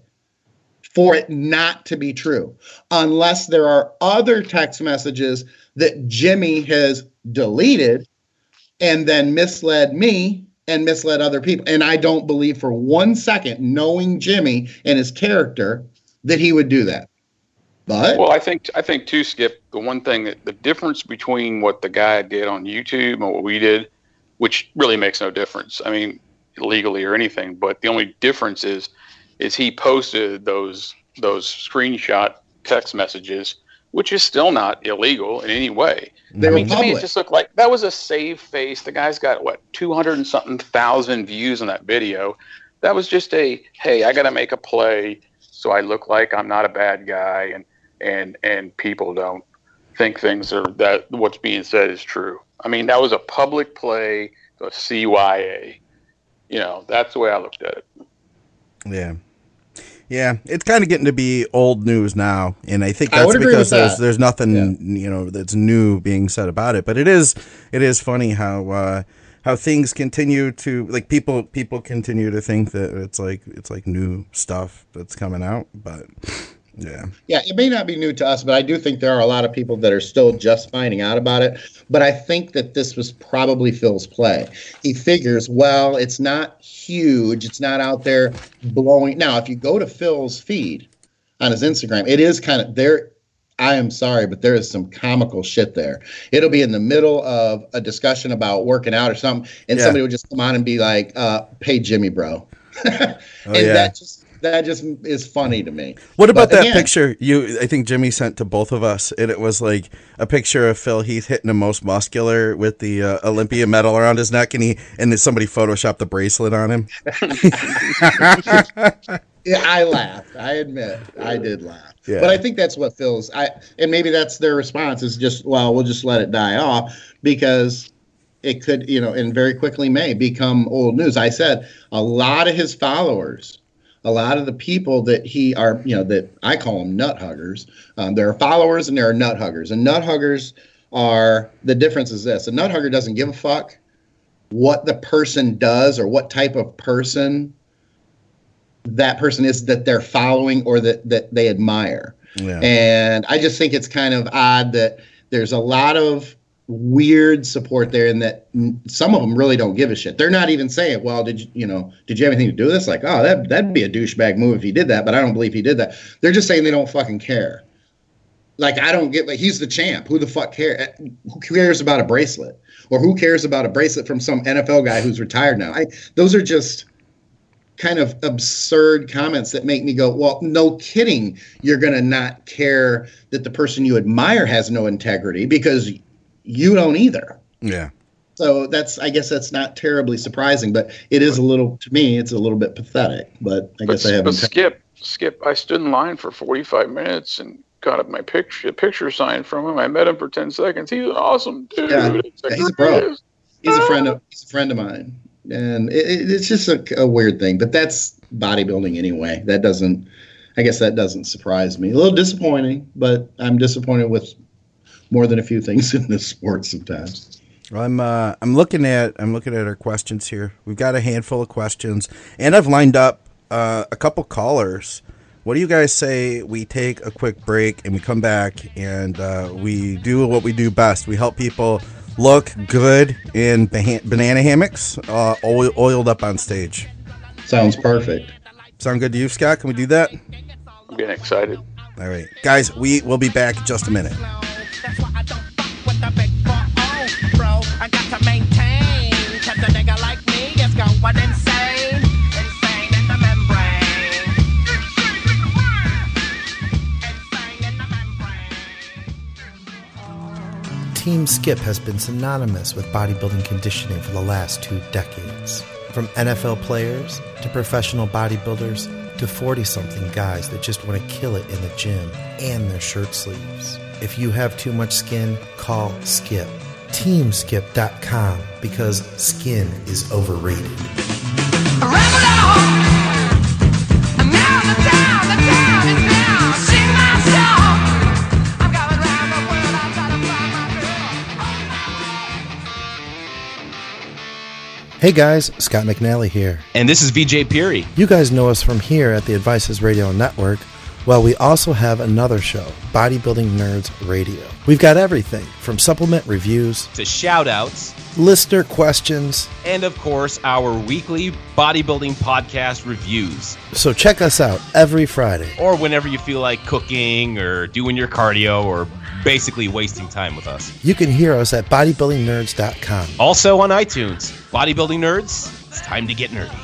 for it not to be true, unless there are other text messages that Jimmy has deleted and then misled me and misled other people. And I don't believe for one second, knowing Jimmy and his character, that he would do that. But well, I think I think too, Skip, the one thing that the difference between what the guy did on YouTube and what we did, which really makes no difference, I mean, legally or anything, but the only difference is is he posted those those screenshot text messages, which is still not illegal in any way. They I were mean, to me, public. it just looked like that was a save face. The guy's got what two hundred and something thousand views on that video. That was just a, hey, I got to make a play so I look like I'm not a bad guy, and and and people don't think things are that what's being said is true. I mean, that was a public play, a C Y A. You know, that's the way I looked at it. Yeah. Yeah, it's kind of getting to be old news now, and I think I that's would agree because with there's that. there's nothing Yeah. you know that's new being said about it. But it is it is funny how uh, how things continue to, like, people people continue to think that it's like it's like new stuff that's coming out. But yeah, yeah, it may not be new to us, but I do think there are a lot of people that are still just finding out about it. But I think that this was probably Phil's play. He figures, well, it's not huge. It's not out there blowing. Now, if you go to Phil's feed on his Instagram, it is kind of there. I am sorry, but there is some comical shit there. It'll be in the middle of a discussion about working out or something, and Yeah. somebody will just come on and be like, uh, pay Jimmy, bro. and Oh, yeah. that just that just is funny to me. What about But that again, picture you I think Jimmy sent to both of us, and it was like a picture of Phil Heath hitting him most muscular with the uh, Olympia medal around his neck, and he and then somebody photoshopped the bracelet on him. Yeah, I laughed. I admit, I did laugh. Yeah. But I think that's what Phil's. I and maybe that's their response is just, well, we'll just let it die off because it could, you know, and very quickly may become old news. I said a lot of his followers, a lot of the people that he are, you know, that I call them nut huggers. Um, there are followers and there are nut huggers, and nut huggers are, the difference is this: a nut hugger doesn't give a fuck what the person does or what type of person that person is that they're following or that, that they admire. Yeah. And I just think it's kind of odd that there's a lot of weird support there, and that n- some of them really don't give a shit. They're not even saying, well, did you, you know, did you have anything to do with this? Like, oh, that, that'd be a douchebag move if he did that, but I don't believe he did that. They're just saying they don't fucking care. Like, I don't get, like, he's the champ. Who the fuck cares? Who cares about a bracelet? Or who cares about a bracelet from some N F L guy who's retired now? I, those are just kind of absurd comments that make me go, well, no kidding. You're going to not care that the person you admire has no integrity because you don't either. Yeah. So that's, I guess that's not terribly surprising, but it is a little, to me, it's a little bit pathetic, but I But, guess I but haven't. Skip, Skip, I stood in line for forty-five minutes, and got up my picture, a picture signed from him. I met him for ten seconds. He's an awesome dude. Yeah, It's yeah, like, he's a pro. "Yes." He's a friend of he's a friend of mine, and it, it, it's just a, a weird thing. But that's bodybuilding anyway. That doesn't, I guess, that doesn't surprise me. A little disappointing, but I'm disappointed with more than a few things in this sport sometimes. Well, I'm uh, I'm looking at I'm looking at our questions here. We've got a handful of questions, and I've lined up uh, a couple callers. What do you guys say we take a quick break and we come back and uh, we do what we do best? We help people look good in bah- banana hammocks, uh, oil- oiled up on stage. Sounds perfect. Sound good to you, Scott? Can we do that? I'm getting excited. All right, guys, we will be back in just a minute. That's why I don't fuck with the big four oh, bro. I got to maintain, cause a nigga like me is going insane. Insane in the membrane. Insane in the membrane. Team Skip has been synonymous with bodybuilding conditioning for the last two decades. From N F L players to professional bodybuilders to forty-something guys that just want to kill it in the gym and their shirt sleeves. If you have too much skin, call Skip. team skip dot com, because skin is overrated. Hey guys, Scott McNally here. And this is V J Peary. You guys know us from here at the Advices Radio Network. Well, we also have another show, Bodybuilding Nerds Radio. We've got everything from supplement reviews to shout-outs, listener questions, and of course, our weekly bodybuilding podcast reviews. So check us out every Friday. Or whenever you feel like cooking or doing your cardio or basically wasting time with us. You can hear us at bodybuilding nerds dot com. Also on iTunes. Bodybuilding Nerds, it's time to get nerdy.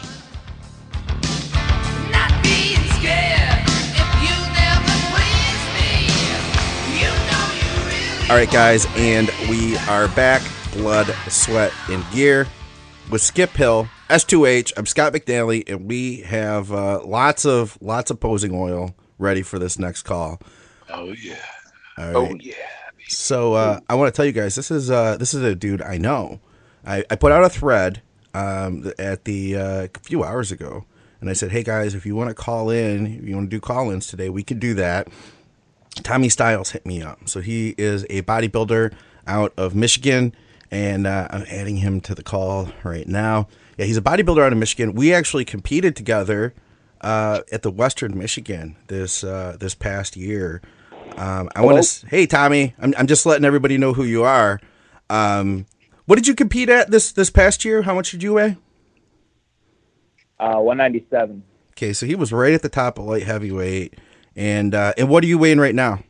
All right, guys, and we are back, blood, sweat, and gear with Skip Hill, S two H. I'm Scott McNally, and we have uh, lots of lots of posing oil ready for this next call. Oh yeah, All right. oh yeah. So uh, I want to tell you guys, this is uh, this is a dude I know. I, I put out a thread um, at the uh, a few hours ago, and I said, hey guys, if you want to call in, if you want to do call-ins today, we could do that. Tommy Styles hit me up. So he is a bodybuilder out of Michigan, and uh, I'm adding him to the call right now. Yeah, he's a bodybuilder out of Michigan. We actually competed together uh, at the Western Michigan this uh, this past year. Um, I want to. Hey, Tommy, I'm I'm just letting everybody know who you are. Um, what did you compete at this this past year? How much did you weigh? Uh, one ninety-seven. Okay, so he was right at the top of light heavyweight. And uh, and what are you weighing right now?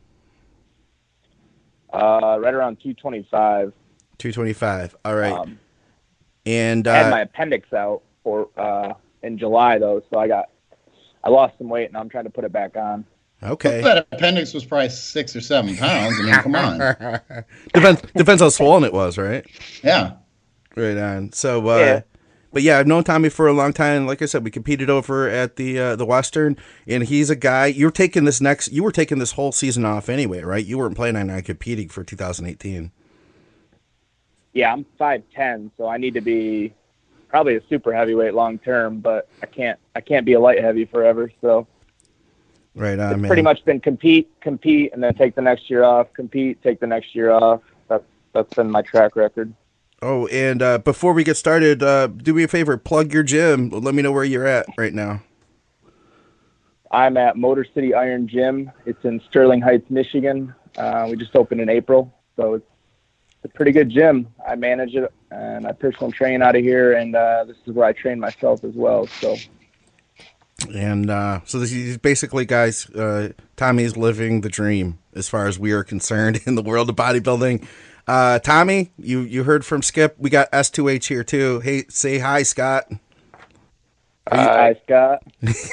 Uh, right around two twenty-five. two twenty-five. All right. Um, and uh, I had my appendix out for uh, in July though, so I got I lost some weight and I'm trying to put it back on. Okay. That appendix was probably six or seven pounds. I mean, come on. depends depends how swollen it was, right? Yeah. Right on. So, uh, yeah. But yeah, I've known Tommy for a long time. Like I said, we competed over at the uh, the Western, and he's a guy. You're taking this next. You were taking this whole season off anyway, right? You weren't planning on competing for two thousand eighteen. Yeah, I'm five ten, so I need to be probably a super heavyweight long term, but I can't. I can't be a light heavy forever. So. Right on, it's man. Pretty much been compete, compete, and then take the next year off. Compete, take the next year off. That's that's been my track record. Oh, and uh, before we get started, uh, do me a favor, plug your gym. Let me know where you're at right now. I'm at Motor City Iron Gym. It's in Sterling Heights, Michigan. Uh, we just opened in April, so it's, it's a pretty good gym. I manage it, and I personal train out of here, and uh, this is where I train myself as well. So. And uh, so this is basically, guys, uh, Tommy's living the dream as far as we are concerned in the world of bodybuilding. Uh, Tommy, you, you heard from Skip. We got S two H here too. Hey, say hi, Scott. Hi, Scott.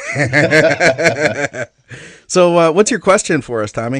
So uh, what's your question for us, Tommy?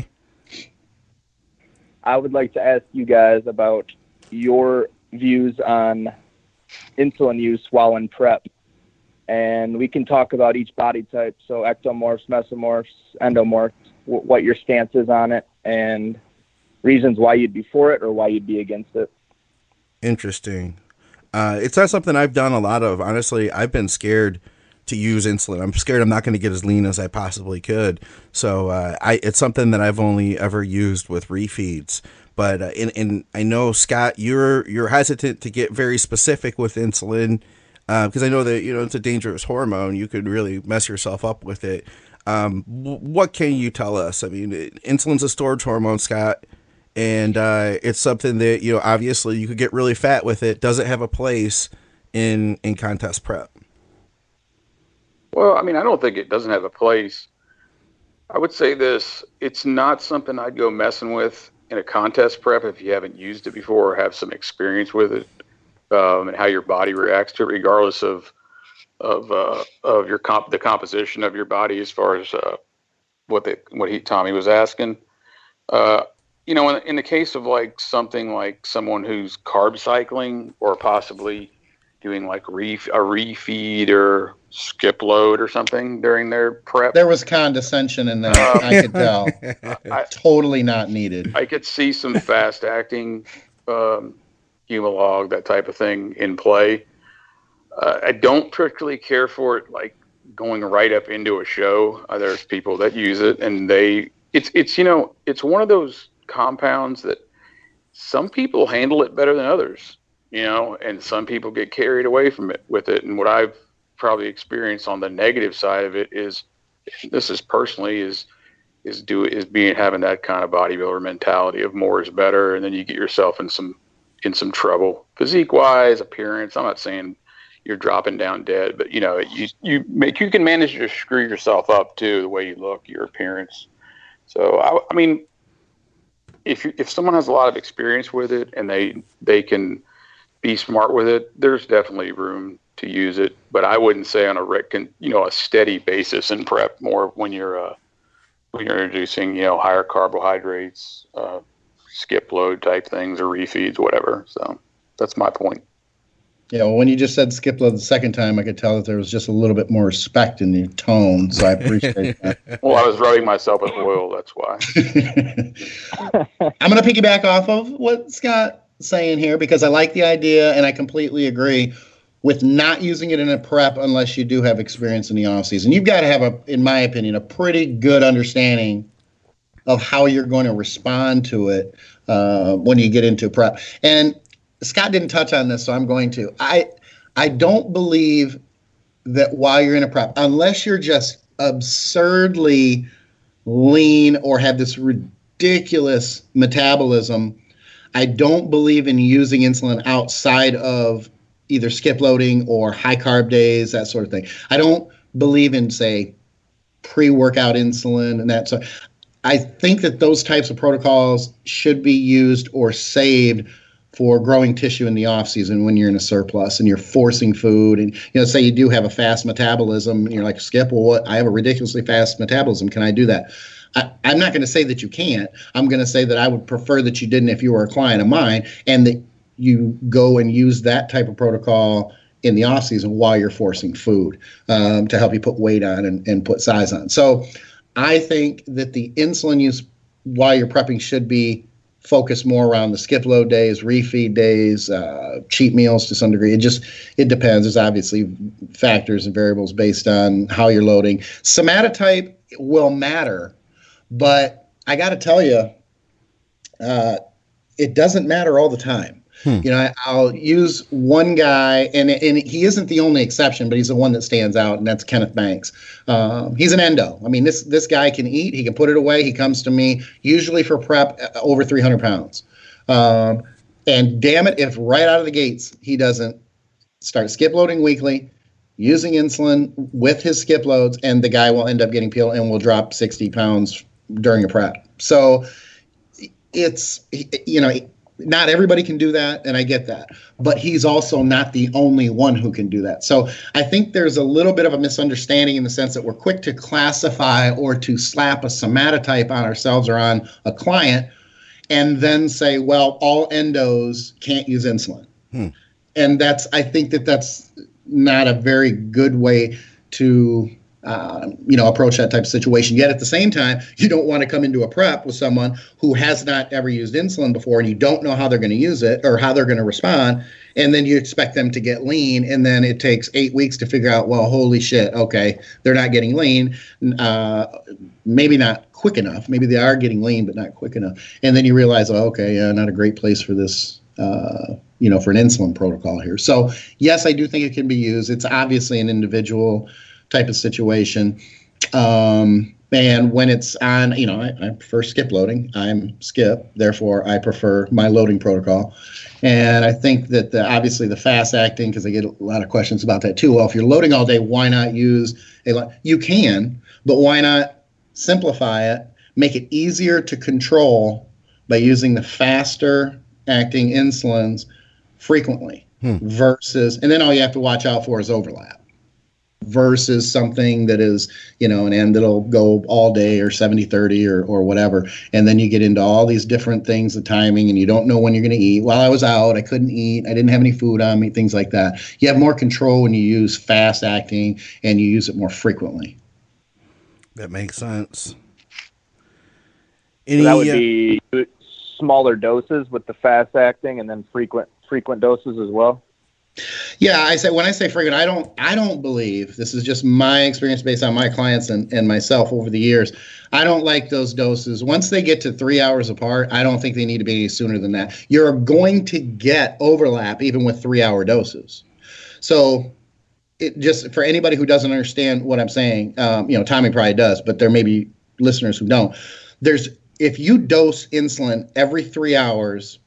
I would like to ask you guys about your views on insulin use while in prep. And we can talk about each body type, so ectomorphs, mesomorphs, endomorphs, w- what your stance is on it and reasons why you'd be for it or why you'd be against it. Interesting. Uh, it's not something I've done a lot of. Honestly, I've been scared to use insulin. I'm scared I'm not going to get as lean as I possibly could. So uh, I, it's something that I've only ever used with refeeds. But uh, and, and I know, Scott, you're you're hesitant to get very specific with insulin because uh, I know that, you know, it's a dangerous hormone. You could really mess yourself up with it. Um, w- what can you tell us? I mean, insulin's a storage hormone, Scott, and uh, it's something that, you know, obviously you could get really fat with it. Does it have a place in in contest prep? Well, I mean, I don't think it doesn't have a place. I would say this, it's not something I'd go messing with in a contest prep if you haven't used it before or have some experience with it, um, and how your body reacts to it, regardless of of uh, of your comp the composition of your body, as far as uh, what they what he Tommy was asking. Uh, you know, in, in the case of like something like someone who's carb cycling or possibly doing like re a refeed or skip load or something during their prep. There was condescension in that. Um, I could tell. I, totally not needed. I could see some fast acting um, Humalog, that type of thing in play. Uh, I don't particularly care for it, like going right up into a show. Uh, there's people that use it, and they it's it's you know it's one of those compounds that some people handle it better than others, you know, and some people get carried away from it with it. And what I've probably experienced on the negative side of it is, this is personally is is do is being having that kind of bodybuilder mentality of more is better, and then you get yourself in some in some trouble physique wise, appearance. I'm not saying you're dropping down dead, but you know, you you make you can manage to screw yourself up too, the way you look, your appearance. So I, I mean, if you, if someone has a lot of experience with it and they they can be smart with it, there's definitely room to use it. But I wouldn't say on a rec, you know, a steady basis in prep. More when you're uh, when you're introducing, you know, higher carbohydrates, uh, skip load type things or refeeds, whatever. So that's my point. Yeah, well, when you just said skip load the second time, I could tell that there was just a little bit more respect in your tone, so I appreciate that. Well, I was rubbing myself with oil, that's why. I'm going to piggyback off of what Scott's saying here, because I like the idea, and I completely agree with not using it in a prep unless you do have experience in the off season. You've got to have, a, in my opinion, a pretty good understanding of how you're going to respond to it uh, when you get into prep. And Scott didn't touch on this, so I'm going to. I I don't believe that while you're in a prep, unless you're just absurdly lean or have this ridiculous metabolism, I don't believe in using insulin outside of either skip loading or high carb days, that sort of thing. I don't believe in, say, pre-workout insulin and that. So I think that those types of protocols should be used or saved for growing tissue in the off season when you're in a surplus and you're forcing food. And, you know, say you do have a fast metabolism and you're like, Skip, well, what? I have a ridiculously fast metabolism. Can I do that? I, I'm not going to say that you can't. I'm going to say that I would prefer that you didn't if you were a client of mine, and that you go and use that type of protocol in the off season while you're forcing food um, to help you put weight on and, and put size on. So I think that the insulin use while you're prepping should be focus more around the skip load days, refeed days, uh, cheat meals to some degree. It just, it depends. There's obviously factors and variables based on how you're loading. Somatotype will matter, but I got to tell you, uh, it doesn't matter all the time. Hmm. You know, I, I'll use one guy, and and he isn't the only exception, but he's the one that stands out, and that's Kenneth Banks. Um, he's an endo. I mean, this this guy can eat. He can put it away. He comes to me usually for prep uh, over three hundred pounds. Um, and damn it, if right out of the gates he doesn't start skip loading weekly, using insulin with his skip loads, and the guy will end up getting peeled and will drop sixty pounds during a prep. So it's, you know, not everybody can do that, and I get that. But he's also not the only one who can do that. So I think there's a little bit of a misunderstanding in the sense that we're quick to classify or to slap a somatotype on ourselves or on a client and then say, well, all endos can't use insulin. Hmm. And that's, I think that that's not a very good way to uh, you know, approach that type of situation. Yet at the same time, you don't want to come into a prep with someone who has not ever used insulin before, and you don't know how they're going to use it or how they're going to respond. And then you expect them to get lean, and then it takes eight weeks to figure out, well, holy shit, okay, they're not getting lean. Uh, maybe not quick enough. Maybe they are getting lean, but not quick enough. And then you realize, oh, okay, yeah, not a great place for this, uh, you know, for an insulin protocol here. So, yes, I do think it can be used. It's obviously an individual type of situation. Um, and when it's on, you know, I, I prefer skip loading. I'm skip, therefore I prefer my loading protocol. And I think that the, obviously the fast acting, because I get a lot of questions about that too. Well, if you're loading all day, why not use a lot? You can, but why not simplify it, make it easier to control by using the faster acting insulins frequently hmm. versus, and then all you have to watch out for is overlap versus something that is, you know, an end that'll go all day or seventy thirty or, or whatever. And then you get into all these different things, the timing, and you don't know when you're going to eat. While I was out, I couldn't eat. I didn't have any food on me, things like that. You have more control when you use fast acting and you use it more frequently. That makes sense. Any, so that would be smaller doses with the fast acting and then frequent frequent doses as well? Yeah, I say when I say frequent, I don't I don't believe, this is just my experience based on my clients and, and myself over the years. I don't like those doses. Once they get to three hours apart, I don't think they need to be any sooner than that. You're going to get overlap even with three hour doses. So it just for anybody who doesn't understand what I'm saying, um, you know, Tommy probably does, but there may be listeners who don't. There's if you dose insulin every three hours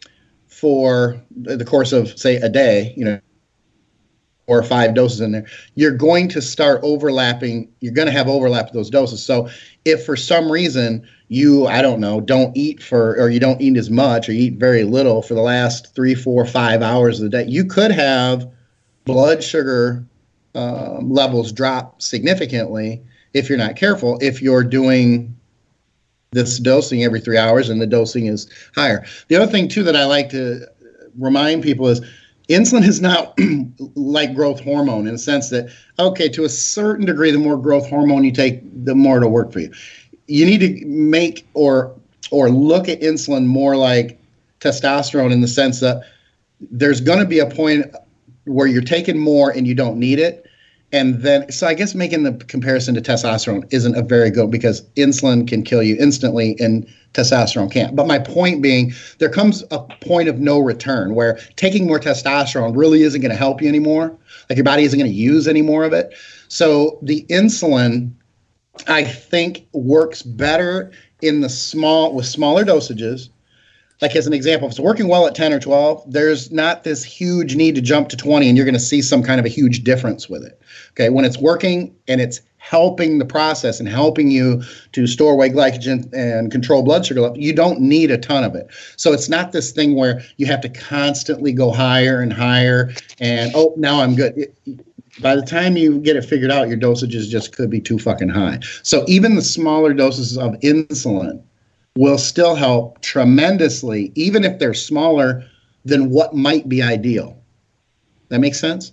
for the course of, say, a day, you know, or five doses in there, you're going to start overlapping. You're going to have overlap of those doses. So if for some reason you, I don't know, don't eat for, or you don't eat as much or you eat very little for the last three, four, five hours of the day, you could have blood sugar um, levels drop significantly if you're not careful, if you're doing this dosing every three hours and the dosing is higher. The other thing, too, that I like to remind people is insulin is not like growth hormone in the sense that, okay, to a certain degree, the more growth hormone you take, the more it'll work for you. You need to make or or look at insulin more like testosterone in the sense that there's going to be a point where you're taking more and you don't need it. And then, so I guess making the comparison to testosterone isn't a very good, because insulin can kill you instantly and testosterone can't. But my point being, there comes a point of no return where taking more testosterone really isn't going to help you anymore. Like your body isn't going to use any more of it. So the insulin, I think, works better in the small, with smaller dosages. Like as an example, if it's working well at ten or twelve, there's not this huge need to jump to twenty and you're going to see some kind of a huge difference with it. Okay, when it's working and it's helping the process and helping you to store away glycogen and control blood sugar level, you don't need a ton of it. So it's not this thing where you have to constantly go higher and higher and, oh, now I'm good. It, by the time you get it figured out, your dosages just could be too fucking high. So even the smaller doses of insulin will still help tremendously, even if they're smaller than what might be ideal. That makes sense?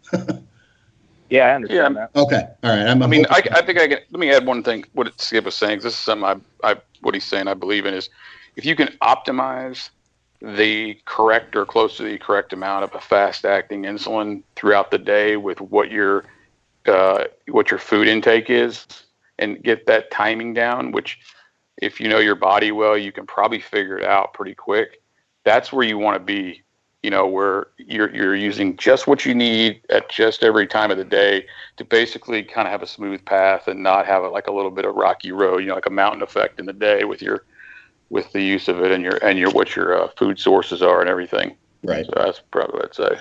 Yeah, I understand yeah. that. Okay, all right. I'm, I I'm mean, I, hoping- I think I can. Let me add one thing. What Skip was saying. This is something I, I, what he's saying. I believe in is, if you can optimize the correct or close to the correct amount of a fast-acting insulin throughout the day with what your, uh, what your food intake is, and get that timing down, which, if you know your body well, you can probably figure it out pretty quick. That's where you want to be, you know, where you're you're using just what you need at just every time of the day to basically kind of have a smooth path and not have it like a little bit of rocky road, you know, like a mountain effect in the day with your with the use of it and your and your what your uh, food sources are and everything. Right. So that's probably what I'd say.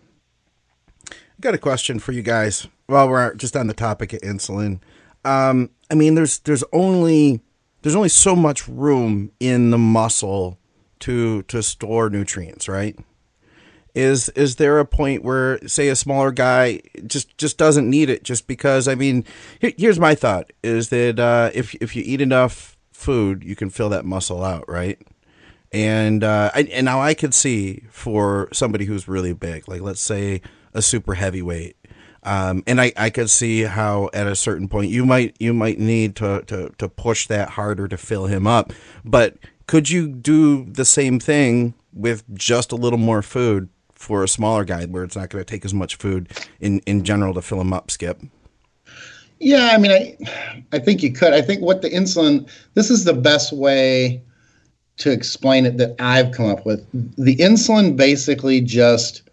I got a question for you guys while we're just on the topic of insulin. Um, I mean, there's there's only There's only so much room in the muscle to to store nutrients, right? Is is there a point where, say, a smaller guy just, just doesn't need it just because, I mean, here, here's my thought, is that uh, if if you eat enough food, you can fill that muscle out, right? And, uh, I, and now I could see for somebody who's really big, like let's say a super heavyweight, Um, and I, I could see how at a certain point you might you might need to, to, to push that harder to fill him up. But could you do the same thing with just a little more food for a smaller guy where it's not going to take as much food in, in general to fill him up, Skip? Yeah, I mean, I I think you could. I think what the insulin, this is the best way to explain it that I've come up with. The insulin basically just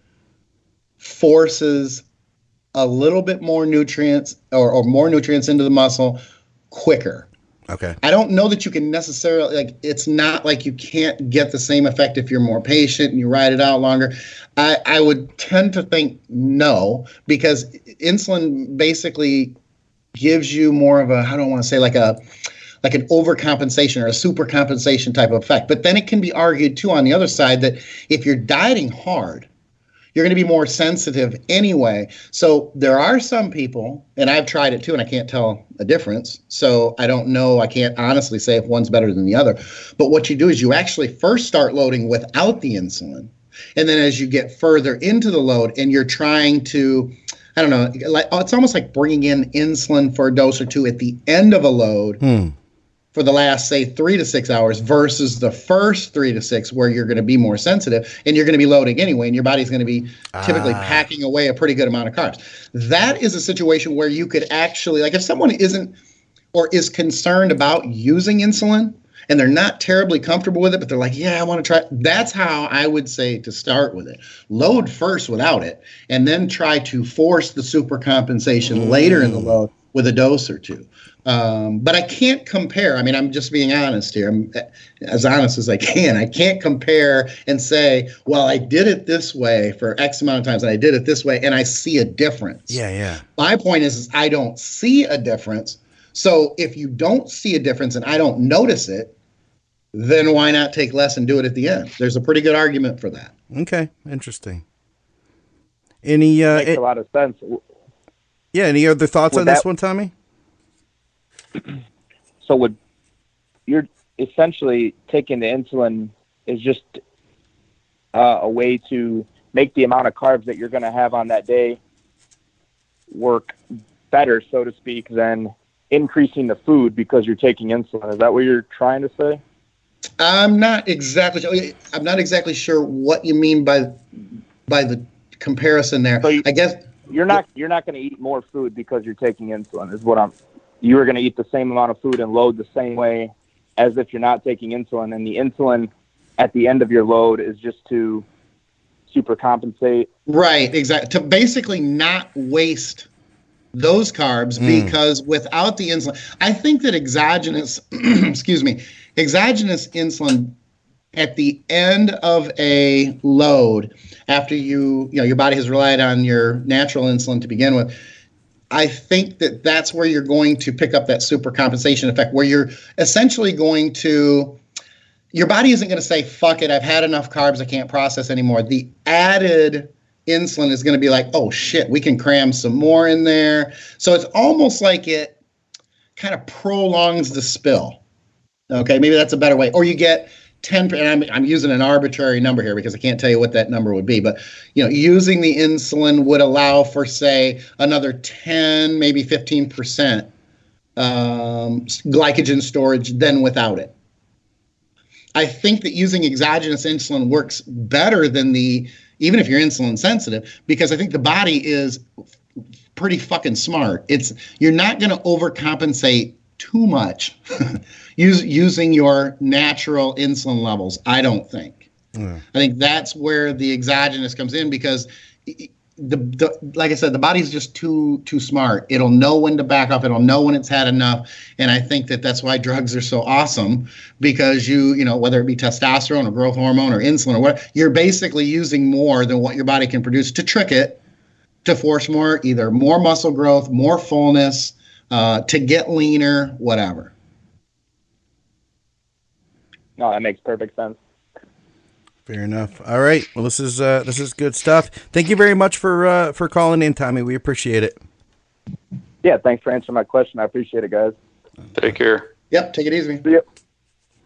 forces a little bit more nutrients or, or more nutrients into the muscle quicker. Okay. I don't know that you can necessarily, like, it's not like you can't get the same effect if you're more patient and you ride it out longer. I, I would tend to think no, because insulin basically gives you more of a, how do I want to say, like a, like an overcompensation or a super compensation type of effect. But then it can be argued too on the other side that if you're dieting hard, you're going to be more sensitive anyway. So there are some people, and I've tried it too, and I can't tell a difference. So I don't know. I can't honestly say if one's better than the other. But what you do is you actually first start loading without the insulin. And then as you get further into the load and you're trying to, I don't know, like it's almost like bringing in insulin for a dose or two at the end of a load. Hmm. For the last, say, three to six hours versus the first three to six where you're going to be more sensitive and you're going to be loading anyway and your body's going to be typically Ah. packing away a pretty good amount of carbs. That is a situation where you could actually, like if someone isn't or is concerned about using insulin and they're not terribly comfortable with it, but they're like, yeah, I want to try. That's how I would say to start with it. Load first without it and then try to force the super compensation Mm. later in the load with a dose or two. Um, but I can't compare. I mean, I'm just being honest here. I'm as honest as I can. I can't compare and say, well, I did it this way for X amount of times and I did it this way and I see a difference. Yeah, yeah. My point is, is I don't see a difference. So if you don't see a difference and I don't notice it, then why not take less and do it at the end? There's a pretty good argument for that. Okay, interesting. Any uh, Makes it- a lot of sense. yeah, any other thoughts Would on this that- one, Tommy? So would you're essentially taking the insulin is just uh, a way to make the amount of carbs that you're going to have on that day work better, so to speak, than increasing the food because you're taking insulin. Is that what you're trying to say? I'm not exactly. I'm not exactly sure what you mean by by the comparison there. So you, I guess you're not you're not going to eat more food because you're taking insulin. Is what I'm. You are going to eat the same amount of food and load the same way as if you're not taking insulin. And the insulin at the end of your load is just to super compensate. Right, exactly. To basically not waste those carbs Mm. because without the insulin, I think that exogenous, excuse me, exogenous insulin at the end of a load, after you, you know, your body has relied on your natural insulin to begin with, I think that that's where you're going to pick up that super compensation effect, where you're essentially going to, your body isn't going to say, fuck it, I've had enough carbs, I can't process anymore. The added insulin is going to be like, oh shit, we can cram some more in there. So it's almost like it kind of prolongs the spill. Okay, maybe that's a better way. Or you get ten, and I'm, I'm using an arbitrary number here because I can't tell you what that number would be, but you know, using the insulin would allow for, say, another ten, maybe fifteen percent um, glycogen storage than without it. I think that using exogenous insulin works better than the, even if you're insulin sensitive, because I think the body is pretty fucking smart. It's, you're not going to overcompensate too much use, using your natural insulin levels, I don't think. Yeah. I think that's where the exogenous comes in because the, the like I said, the body's just too too smart. It'll know when to back off. It'll know when it's had enough. And I think that that's why drugs are so awesome because you, you know, whether it be testosterone or growth hormone or insulin or whatever, you're basically using more than what your body can produce to trick it to force more, either more muscle growth, more fullness, uh, to get leaner, whatever. No, that makes perfect sense. Fair enough. All right. Well, this is uh, this is good stuff. Thank you very much for uh, for calling in, Tommy. We appreciate it. Yeah, thanks for answering my question. I appreciate it, guys. Take care. Yep, take it easy. Yep.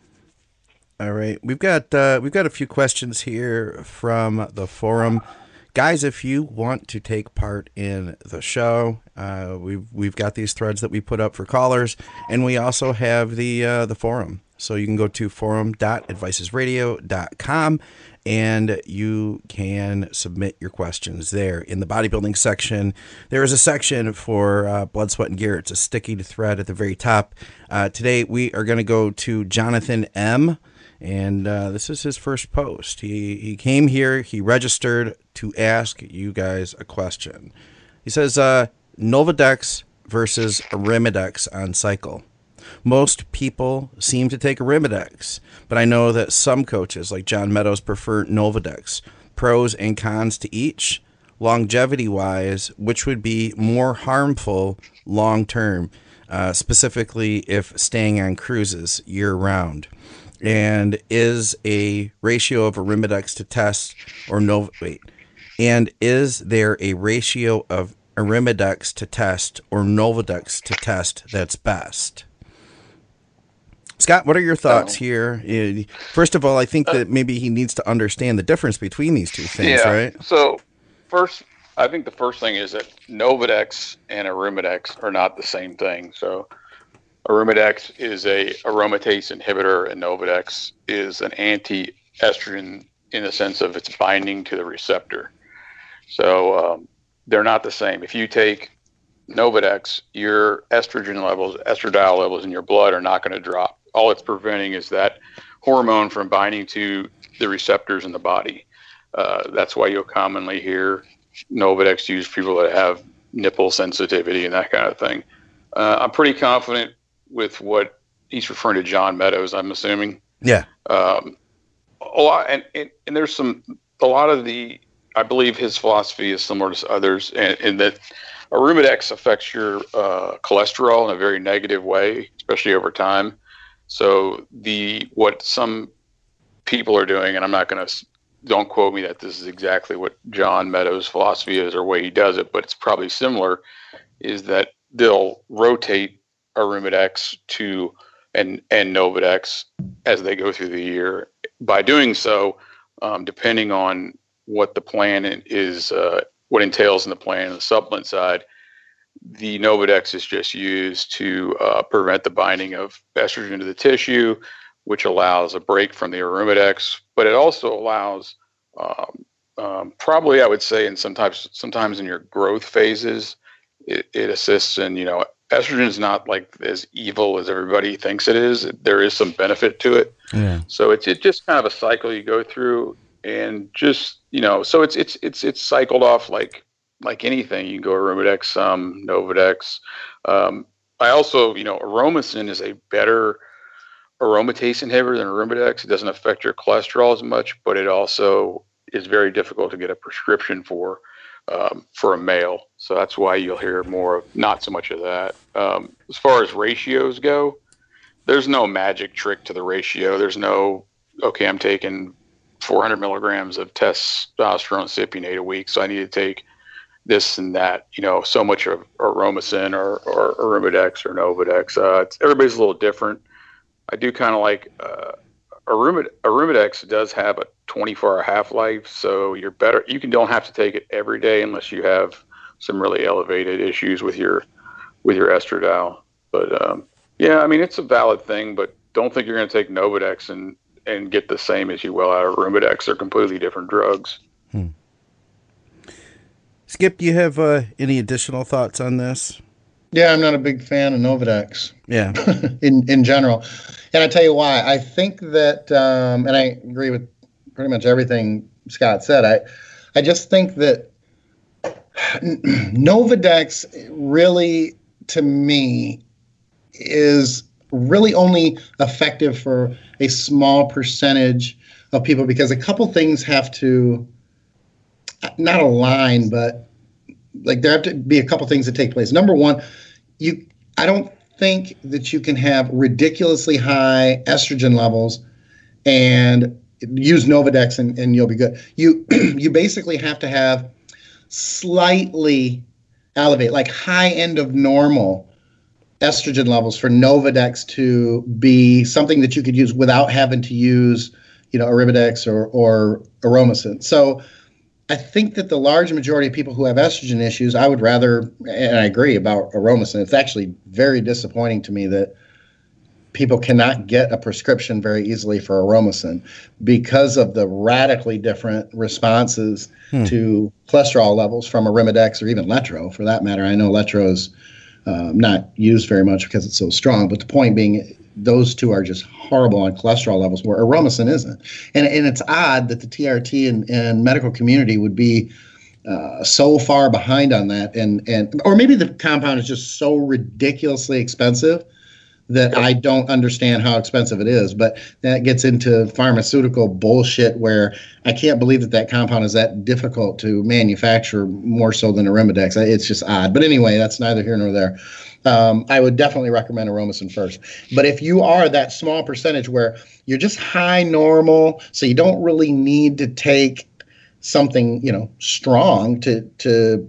All right. We've got uh, we've got a few questions here from the forum. guys, if you want to take part in the show, uh, we've we've got these threads that we put up for callers, and we also have the uh, the forum. So you can go to forum dot advices radio dot com and you can submit your questions there. In the bodybuilding section, there is a section for uh, blood, sweat, and gear. It's a sticky thread at the very top. Uh, today, we are going to go to Jonathan M., and uh, this is his first post. He, he came here, he registered to ask you guys a question. He says, uh, Novadex versus Arimidex on cycle. Most people seem to take Arimidex, but I know that some coaches, like John Meadows, prefer Novadex. Pros and cons to each. Longevity-wise, which would be more harmful long-term, uh, specifically if staying on cruises year-round? And is a ratio of Arimidex to test or no? Wait, and is there a ratio of Arimidex to test or Novadex to test that's best? Scott, what are your thoughts oh. here? First of all, I think that maybe he needs to understand the difference between these two things, yeah. right? So, first, I think the first thing is that Novadex and Arimidex are not the same thing. So, Arimidex is a aromatase inhibitor, and Novadex is an anti-estrogen in the sense of its binding to the receptor. So, um, they're not the same. If you take Novadex, your estrogen levels, estradiol levels in your blood are not going to drop. All it's preventing is that hormone from binding to the receptors in the body. Uh, that's why you'll commonly hear Novadex used for people that have nipple sensitivity and that kind of thing. Uh, I'm pretty confident with what he's referring to, John Meadows, I'm assuming. Yeah. Um, a lot, and, and, and there's some, a lot of the, I believe his philosophy is similar to others, and in that Arimidex affects your uh, cholesterol in a very negative way, especially over time. So the what some people are doing, and I'm not going to, don't quote me that this is exactly what John Meadows' philosophy is or way he does it, but it's probably similar, is that they'll rotate Arimidex to and and Novadex as they go through the year. By doing so, um, depending on what the plan is, uh, what entails in the plan on the supplement side, the Novadex is just used to uh, prevent the binding of estrogen to the tissue, which allows a break from the Arimidex, but it also allows um, um, probably, I would say, in sometimes sometimes in your growth phases, it, it assists in, you know, estrogen is not like as evil as everybody thinks it is. There is some benefit to it. Yeah. So it's it's just kind of a cycle you go through, and just, you know, so it's it's it's it's cycled off like like anything. You can go Arimidex, some Novadex. Um, I also, you know, Aromacin is a better aromatase inhibitor than Arimidex. It doesn't affect your cholesterol as much, but it also is very difficult to get a prescription for um, for a male. So that's why you'll hear more of not so much of that. Um, as far as ratios go, there's no magic trick to the ratio. There's no, okay, I'm taking four hundred milligrams of testosterone cypionate a week, so I need to take this and that, you know, so much of Aromacin or, or Arimidex or Novadex. Uh, it's, everybody's a little different. I do kind of like uh, Arimid- Arimidex does have a twenty-four hour half-life, so you're better. You can don't have to take it every day unless you have some really elevated issues with your with your estradiol. But um, yeah, I mean, it's a valid thing, but don't think you're going to take Novadex and and get the same as you will out of Arimidex. They're completely different drugs. Hmm. Skip, do you have uh, any additional thoughts on this? Yeah, I'm not a big fan of Novadex. Yeah. in in general. And I tell you why. I think that, um, and I agree with pretty much everything Scott said. I, I just think that Novadex really, to me, is really only effective for a small percentage of people, because a couple things have to not align, but like there have to be a couple things that take place. Number one, you I don't think that you can have ridiculously high estrogen levels and use Novadex and, and you'll be good. You you basically have to have slightly elevate, like high end of normal estrogen levels for Novadex to be something that you could use without having to use, you know, Arimidex or or Aromacin. So I think that the large majority of people who have estrogen issues, I would rather, and I agree about Aromasin. It's actually very disappointing to me that people cannot get a prescription very easily for Aromasin because of the radically different responses hmm. to cholesterol levels from Arimidex or even Letro, for that matter. I know Letro is uh, not used very much because it's so strong, but the point being, those two are just horrible on cholesterol levels, where Aromasin isn't. And and it's odd that the T R T and, and medical community would be uh, so far behind on that, and and or maybe the compound is just so ridiculously expensive that I don't understand how expensive it is. But that gets into pharmaceutical bullshit where I can't believe that that compound is that difficult to manufacture more so than Arimidex. It's just odd. But anyway, that's neither here nor there. Um, I would definitely recommend Aromasin first. But if you are that small percentage where you're just high normal, so you don't really need to take something, you know, strong to, to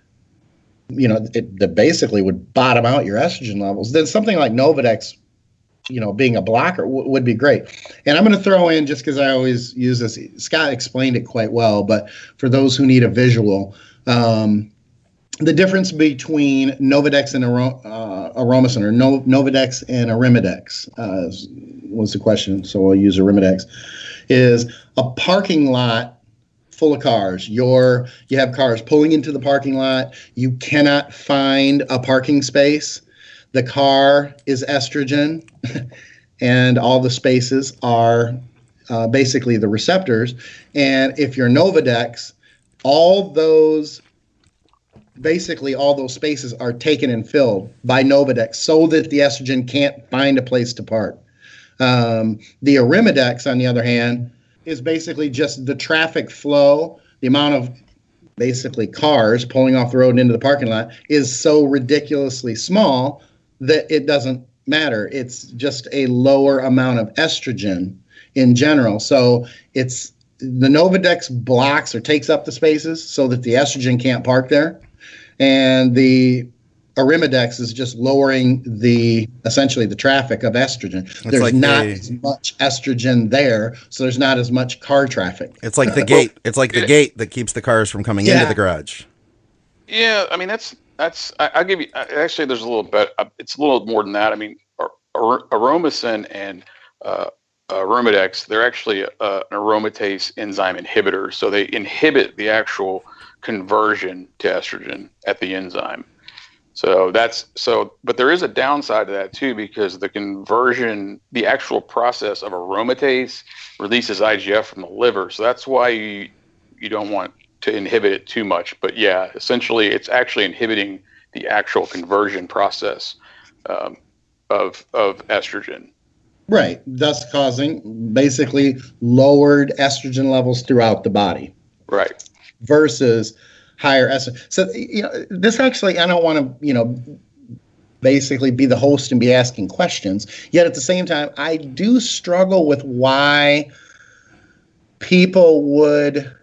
you know, it, that basically would bottom out your estrogen levels, then something like Novadex, you know, being a blocker w- would be great. And I'm going to throw in, just because I always use this, Scott explained it quite well, but for those who need a visual, um, the difference between Novadex and Aro- uh, Aromasin, or no- Novadex and Arimidex, uh, was the question, so I'll use Arimidex, is a parking lot full of cars. You're, you have cars pulling into the parking lot. You cannot find a parking space. The car is estrogen, and all the spaces are uh, basically the receptors. And if you're Novadex, all those basically all those spaces are taken and filled by Novadex so that the estrogen can't find a place to park. Um, the Arimidex, on the other hand, is basically just the traffic flow, the amount of basically cars pulling off the road and into the parking lot is so ridiculously small that it doesn't matter. It's just a lower amount of estrogen in general. So it's the Novadex blocks or takes up the spaces so that the estrogen can't park there. And the Arimidex is just lowering the essentially the traffic of estrogen. It's there's like not the, as much estrogen there, so there's not as much car traffic. It's like the gate. It's like the gate that keeps the cars from coming Yeah. into the garage. Yeah, I mean that's that's. I, I'll give you. Actually, there's a little bit. It's a little more than that. I mean, Ar- Ar- Aromasin and uh, Arimidex, they're actually uh, an aromatase enzyme inhibitor. So they inhibit the actual conversion to estrogen at the enzyme. So that's so, but there is a downside to that too, because the conversion, the actual process of aromatase releases I G F from the liver. So that's why you, you don't want to inhibit it too much. But yeah, essentially it's actually inhibiting the actual conversion process um, of, of estrogen. Right. Thus causing basically lowered estrogen levels throughout the body. Right. Versus higher estrogen. So, you know, this actually, I don't want to, you know, basically be the host and be asking questions. Yet at the same time, I do struggle with why people would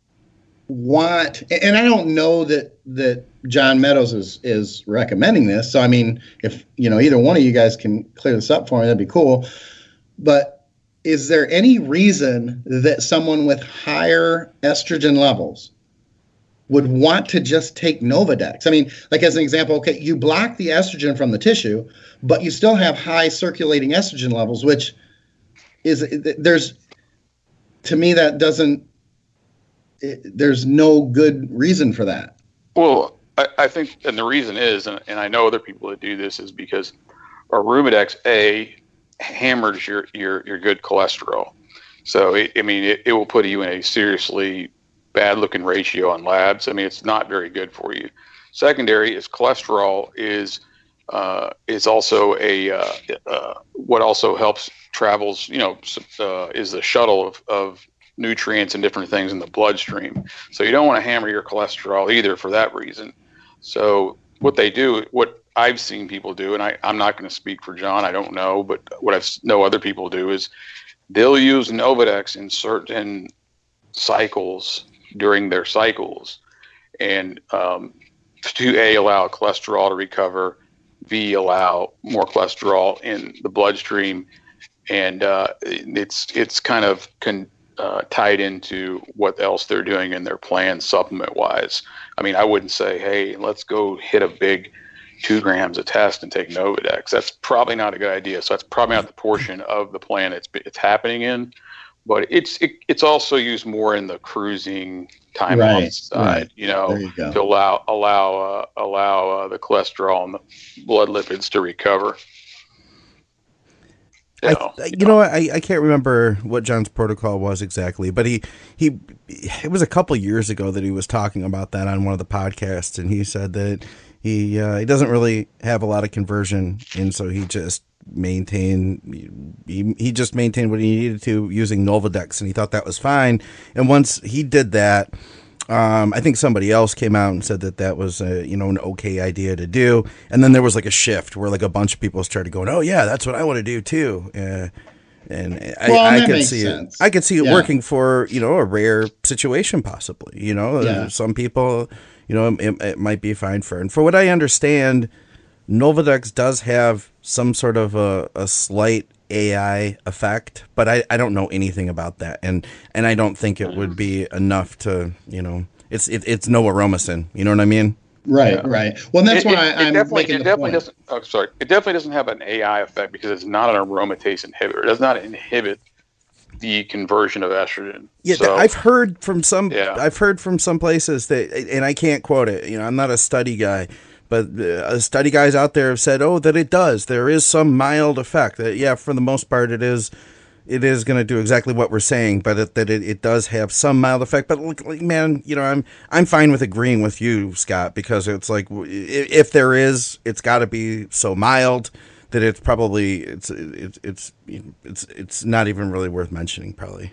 want, and I don't know that, that John Meadows is, is recommending this. So, I mean, if, you know, either one of you guys can clear this up for me, that'd be cool. But is there any reason that someone with higher estrogen levels would want to just take Novadex? I mean, like as an example, okay, you block the estrogen from the tissue, but you still have high circulating estrogen levels, which is, there's, to me, that doesn't, it, there's no good reason for that. Well, I, I think, and the reason is, and, and I know other people that do this, is because Arimidex, A, hammers your, your, your good cholesterol. So, it, I mean, it, it will put you in a seriously bad looking ratio on labs. I mean, it's not very good for you. Secondary is cholesterol is, uh, is also a, uh, uh, what also helps travels, you know, uh, is the shuttle of, of nutrients and different things in the bloodstream. So you don't want to hammer your cholesterol either for that reason. So what they do, what I've seen people do, and I, I'm not going to speak for John, I don't know, but what I've know other people do is they'll use Novadex in certain cycles during their cycles, and um, to A, allow cholesterol to recover, B, allow more cholesterol in the bloodstream, and uh, it's it's kind of con, uh, tied into what else they're doing in their plan supplement wise. I mean, I wouldn't say, hey, let's go hit a big two grams a test and take Novadex. That's probably not a good idea. So that's probably not the portion of the plan it's it's happening in. But it's it, it's also used more in the cruising time Right, off side, right. you know, There you go. to allow allow uh, allow uh, the cholesterol and the blood lipids to recover. You I, know, you know, I, I can't remember what John's protocol was exactly, but he, he, it was a couple years ago that he was talking about that on one of the podcasts, and he said that he, uh, he doesn't really have a lot of conversion, and so he just maintained, he, he just maintained what he needed to using Novadex, and he thought that was fine. And once he did that, Um, I think somebody else came out and said that that was a, you know, an okay idea to do. And then there was like a shift where like a bunch of people started going, oh yeah, that's what I want to do too. Uh, and I, Well, I that could makes see sense. it. I could see it Yeah. working for, you know, a rare situation possibly, you know, Yeah. some people, you know, it, it might be fine for, and for what I understand, Novadex does have some sort of a, a slight A I effect, but I, I don't know anything about that, and and I don't think it would be enough to, you know, it's it, it's no aromasin, you know what I mean? Right, Yeah. right. Well, that's It- why it- it I'm definitely, making it the definitely point. doesn't. Oh, sorry. It definitely doesn't have an A I effect because it's not an aromatase inhibitor. It does not inhibit the conversion of estrogen. Yeah, So, I've heard from some. Yeah. I've heard from some places that, and I can't quote it. You know, I'm not a study guy, but uh, study guys out there have said, "Oh, that it does. There is some mild effect. That, yeah, for the most part, it is. It is going to do exactly what we're saying, but it, that it, it does have some mild effect. But look, like, man, you know, I'm I'm fine with agreeing with you, Scott, because it's like i- if there is, it's got to be so mild that it's probably it's it's it's it's it's not even really worth mentioning, probably."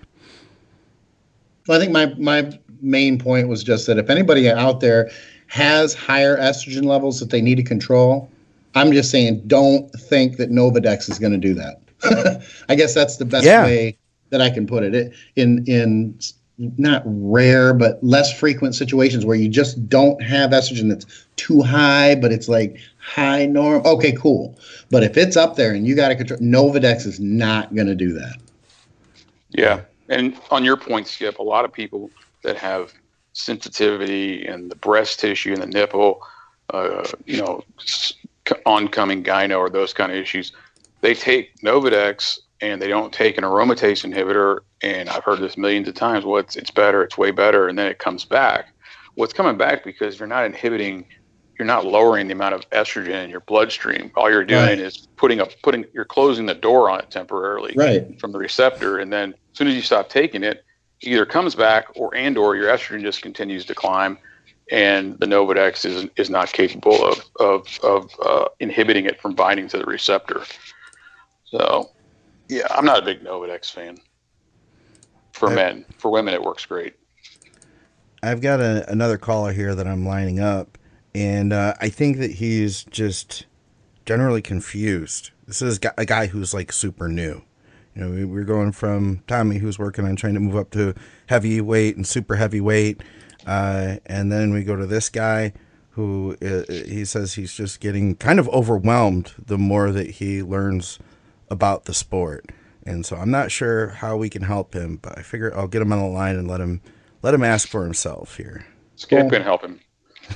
Well, I think my my main point was just that if anybody out there has higher estrogen levels that they need to control, I'm just saying don't think that Novadex is going to do that. I guess that's the best Yeah. way that I can put it. it. In in not rare but less frequent situations where you just don't have estrogen that's too high, but it's like high norm. Okay, cool. But if it's up there and you got to control, Novadex is not going to do that. Yeah, and on your point, Skip, a lot of people that have sensitivity in the breast tissue and the nipple, uh, you know, s- oncoming gyno or those kind of issues, they take Novadex and they don't take an aromatase inhibitor. And I've heard this millions of times. Well, it's, it's better. It's way better. And then it comes back. Well, it's coming back because you're not inhibiting, you're not lowering the amount of estrogen in your bloodstream. All you're doing Right. is putting up, putting, you're closing the door on it temporarily Right. from the receptor. And then as soon as you stop taking it, it either comes back or, and, or your estrogen just continues to climb. And the Novadex is, is not capable of, of, of uh, inhibiting it from binding to the receptor. So, yeah, I'm not a big Novadex fan. For I- men, for women, it works great. I've got a, another caller here that I'm lining up, and uh, I think that he's just generally confused. This is a guy who's like super new. You know, we, we're going from Tommy, who's working on trying to move up to heavyweight and super heavyweight, uh, and then we go to this guy who uh, he says he's just getting kind of overwhelmed the more that he learns about the sport. And so I'm not sure how we can help him, but I figure I'll get him on the line and let him let him ask for himself here. Skip can help him.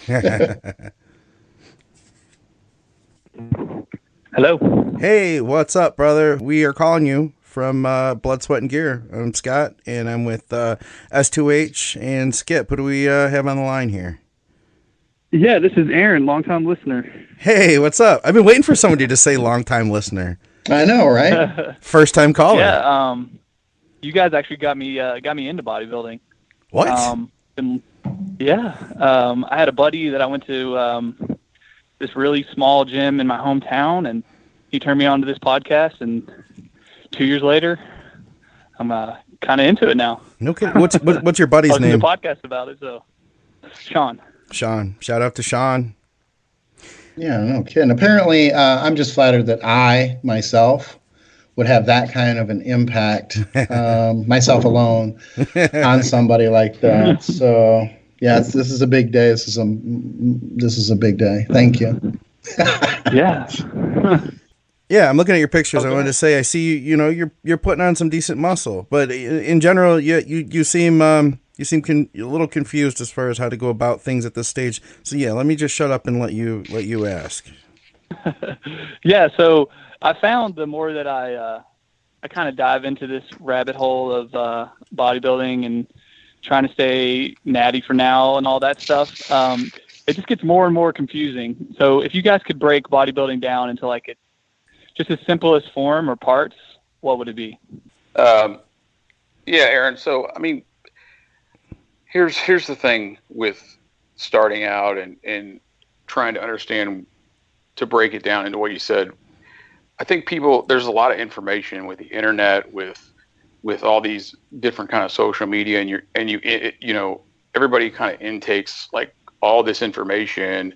Hello. Hey, what's up, brother? We are calling you from uh, Blood, Sweat, and Gear. I'm Scott, and I'm with uh, S two H and Skip. Who do we uh, have on the line here? Yeah, this is Aaron, longtime listener. Hey, what's up? I've been waiting for somebody to say long-time listener. I know, right? First-time caller. Yeah, um, you guys actually got me uh, got me into bodybuilding. What? Um, and, yeah, um, I had a buddy that I went to um, this really small gym in my hometown, and he turned me on to this podcast. And two years later, I'm uh, kind of into it now. No kidding. What's what, what's your buddy's I listened name? to a podcast about it, so Sean. Sean. Shout out to Sean. Yeah, no kidding. Apparently, uh, I'm just flattered that I, myself, would have that kind of an impact, um, myself alone, on somebody like that. So, yeah, it's, this is a big day. This is a this is a big day. Thank you. Yeah. Yeah, I'm looking at your pictures. Oh, I go wanted to ahead. say I see you. You know, you're you're putting on some decent muscle, but i- in general, you you you seem um you seem con- a little confused as far as how to go about things at this stage. So yeah, let me just shut up and let you let you ask. Yeah, so I found the more that I uh, I kind of dive into this rabbit hole of uh, bodybuilding and trying to stay natty for now and all that stuff, um, it just gets more and more confusing. So if you guys could break bodybuilding down into like its just its simplest form or parts, what would it be? Um, yeah, Aaron. So I mean, here's here's the thing with starting out and and trying to understand, to break it down into what you said. I think people, there's a lot of information with the internet, with with all these different kind of social media, and you're and you it, you know everybody kind of intakes like all this information,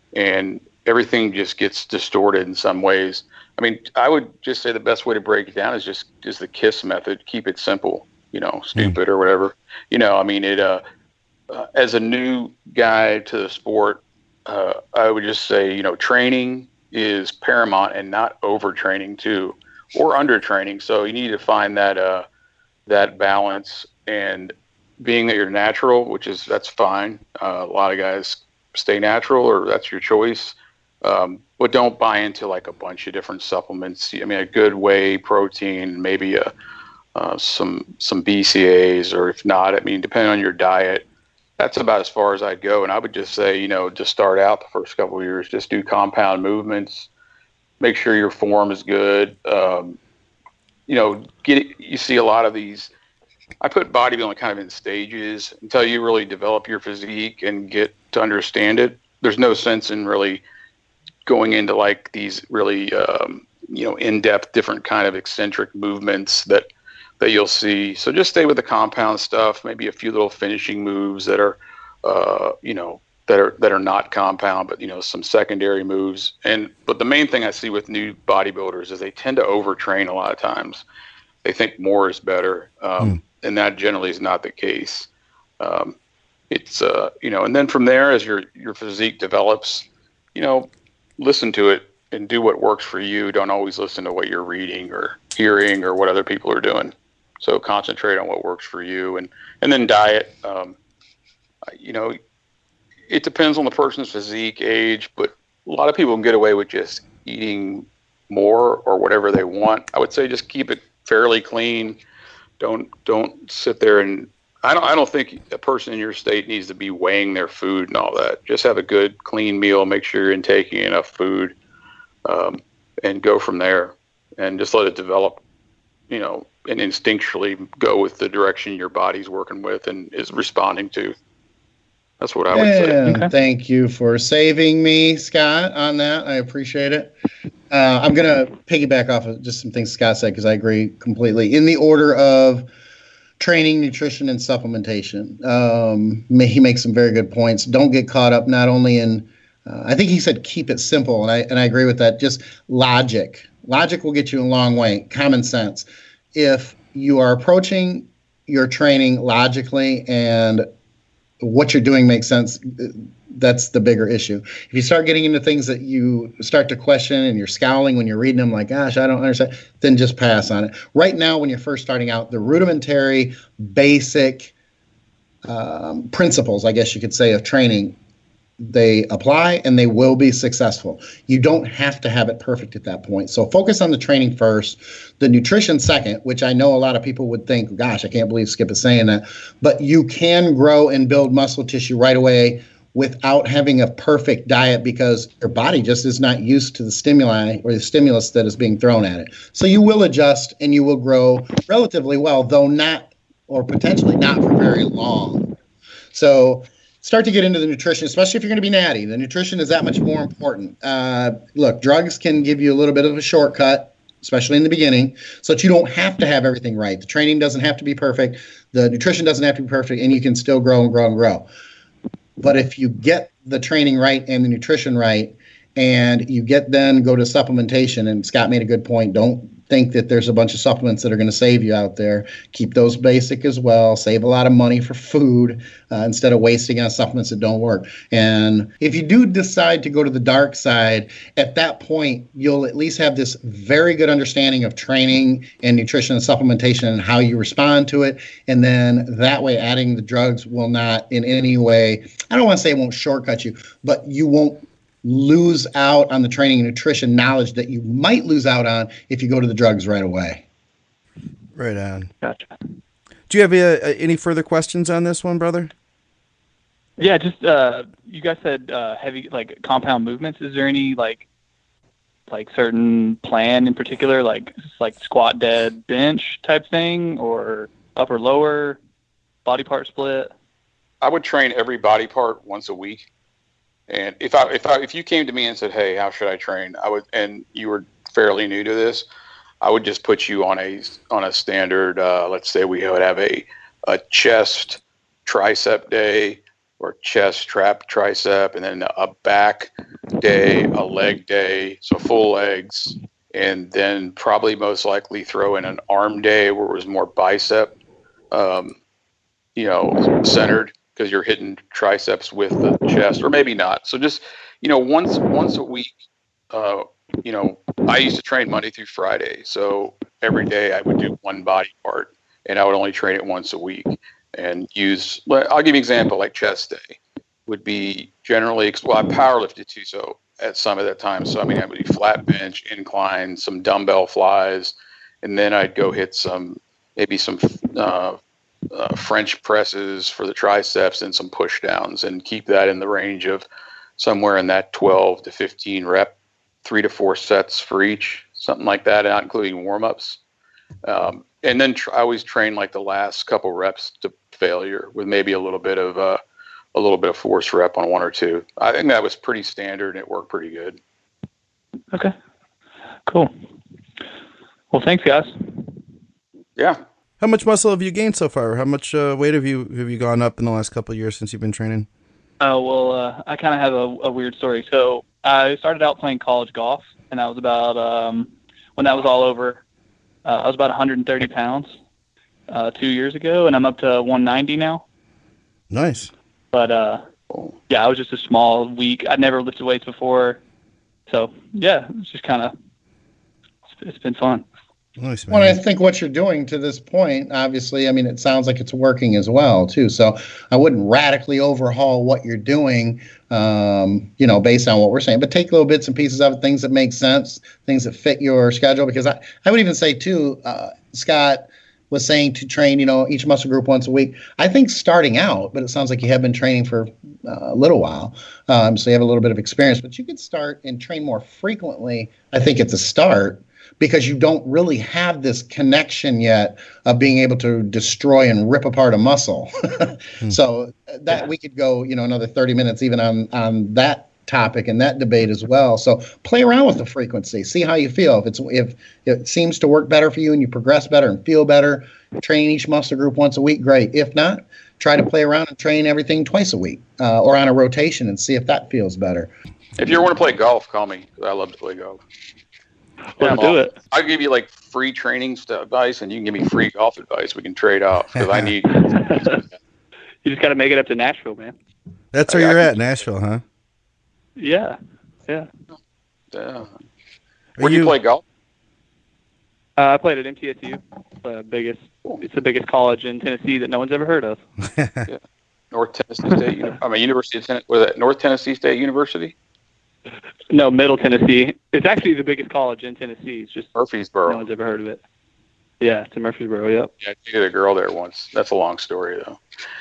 and everything just gets distorted in some ways. I mean, I would just say the best way to break it down is just is the KISS method. Keep it simple, you know, stupid mm. or whatever. You know, I mean, it uh, uh, as a new guy to the sport, uh, I would just say, you know, training is paramount, and not overtraining too, or undertraining. So you need to find that uh, that balance, and being that you're natural, which is that's fine. Uh, a lot of guys stay natural, or that's your choice. Um, but don't buy into like a bunch of different supplements. I mean, a good whey protein, maybe a uh, some some B C A As, or if not, I mean, depending on your diet, that's about as far as I'd go. And I would just say, you know, to start out the first couple of years, just do compound movements. Make sure your form is good. Um, you know, get it, you see a lot of these. I put bodybuilding kind of in stages until you really develop your physique and get to understand it. There's no sense in really going into like these really, um, you know, in-depth, different kind of eccentric movements that that you'll see. So just stay with the compound stuff. Maybe a few little finishing moves that are, uh, you know, that are that are not compound, but you know, some secondary moves. And but the main thing I see with new bodybuilders is they tend to overtrain a lot of times. They think more is better, um, mm. and that generally is not the case. Um, it's uh, you know, and then from there, as your your physique develops, you know, listen to it and do what works for you. Don't always listen to what you're reading or hearing or what other people are doing. So concentrate on what works for you, and and then diet. Um, you know, it depends on the person's physique, age, but a lot of people can get away with just eating more or whatever they want. I would say just keep it fairly clean. Don't don't sit there and I don't I don't think a person in your state needs to be weighing their food and all that. Just have a good clean meal. Make sure you're intaking enough food, um, and go from there. And just let it develop, you know, and instinctually go with the direction your body's working with and is responding to. That's what I would and say. Okay. Thank you for saving me, Scott, on that. I appreciate it. Uh, I'm going to piggyback off of just some things Scott said because I agree completely. In the order of training, nutrition, and supplementation, um, he makes some very good points. Don't get caught up not only in, uh, I think he said keep it simple, and I and I agree with that. Just logic. Logic will get you a long way. Common sense. If you are approaching your training logically and what you're doing makes sense, that's the bigger issue. If you start getting into things that you start to question and you're scowling when you're reading them like, gosh, I don't understand, then just pass on it. Right now, when you're first starting out, the rudimentary, basic um, principles, I guess you could say, of training, they apply and they will be successful. You don't have to have it perfect at that point. So focus on the training first, the nutrition second, which I know a lot of people would think, gosh, I can't believe Skip is saying that. But you can grow and build muscle tissue right away without having a perfect diet because your body just is not used to the stimuli or the stimulus that is being thrown at it. So you will adjust and you will grow relatively well, though not, or potentially not for very long. So start to get into the nutrition, especially if you're going to be natty. The nutrition is that much more important. Uh, look, drugs can give you a little bit of a shortcut, especially in the beginning, so that you don't have to have everything right. The training doesn't have to be perfect. The nutrition doesn't have to be perfect, and you can still grow and grow and grow. But if you get the training right and the nutrition right, and you get then go to supplementation, and Scott made a good point, don't think that there's a bunch of supplements that are going to save you out there. Keep those basic as well. Save a lot of money for food uh, instead of wasting on supplements that don't work. And if you do decide to go to the dark side, at that point, you'll at least have this very good understanding of training and nutrition and supplementation and how you respond to it. And then that way, adding the drugs will not in any way, I don't want to say it won't shortcut you, but you won't lose out on the training and nutrition knowledge that you might lose out on if you go to the drugs right away. Right on. Gotcha. Do you have uh, any further questions on this one, brother? Yeah, just uh, you guys said uh, heavy like compound movements. Is there any like like certain plan in particular, like like squat, dead, bench type thing, or upper lower body part split? I would train every body part once a week. And if I if I if you came to me and said, "Hey, how should I train?" I would, and you were fairly new to this, I would just put you on a on a standard. Uh, let's say we would have a a chest tricep day, or chest trap tricep, and then a back day, a leg day, so full legs, and then probably most likely throw in an arm day where it was more bicep, um, you know, centered. Because you're hitting triceps with the chest, or maybe not. So just, you know, once once a week, uh, you know, I used to train Monday through Friday. So every day I would do one body part, and I would only train it once a week and use, I'll give you an example, like chest day would be generally, well, I powerlifted too, so at some of that time. So, I mean, I would do flat bench, incline, some dumbbell flies, and then I'd go hit some, maybe some, uh, Uh, French presses for the triceps and some push downs, and keep that in the range of somewhere in that twelve to fifteen rep, three to four sets for each, something like that, not including warm-ups. Um, and then tr- I always train like the last couple reps to failure with maybe a little bit of uh, a little bit of force rep on one or two. I think that was pretty standard and it worked pretty good. Okay, cool. Well, thanks, guys. Yeah. How much muscle have you gained so far? How much uh, weight have you have you gone up in the last couple of years since you've been training? Oh, well, uh, I kind of have a, a weird story. So I started out playing college golf, and that was about, um, when that was all over, uh, I was about one hundred thirty pounds uh, two years ago, and I'm up to one ninety now. Nice. But, uh, yeah, I was just a small, weak, I'd never lifted weights before. So, yeah, it's just kind of, it's, it's been fun. Nice, man. Well, I think what you're doing to this point, obviously, I mean, it sounds like it's working as well, too. So I wouldn't radically overhaul what you're doing, um, you know, based on what we're saying, but take little bits and pieces of it, things that make sense, things that fit your schedule. Because I, I would even say, too, uh, Scott was saying to train, you know, each muscle group once a week. I think starting out, but it sounds like you have been training for uh, a little while, um, so you have a little bit of experience, but you could start and train more frequently, I think, at the start, because you don't really have this connection yet of being able to destroy and rip apart a muscle. hmm. So that yeah. we could go, you know, another thirty minutes even on, on that topic and that debate as well. So play around with the frequency, see how you feel. If it's if it seems to work better for you and you progress better and feel better, train each muscle group once a week, great. If not, try to play around and train everything twice a week uh, or on a rotation and see if that feels better. If you ever want to play golf, call me. I love to play golf. Let's do it. I'll give you like free training advice, and you can give me free golf advice. We can trade off because I need. You just got to make it up to Nashville, man. That's where I, you're I, at, Nashville, huh? Yeah, yeah. Yeah. Where do you, you play golf? Uh, I played at M T S U, the biggest. It's the biggest college in Tennessee that no one's ever heard of. Yeah. North Tennessee State. I mean, University of Tennessee. Was that North Tennessee State University? No, Middle Tennessee. It's actually the biggest college in Tennessee. It's just Murfreesboro. No one's ever heard of it. Yeah, it's in Murfreesboro. Yep. Yeah, I dated a girl there once. That's a long story, though.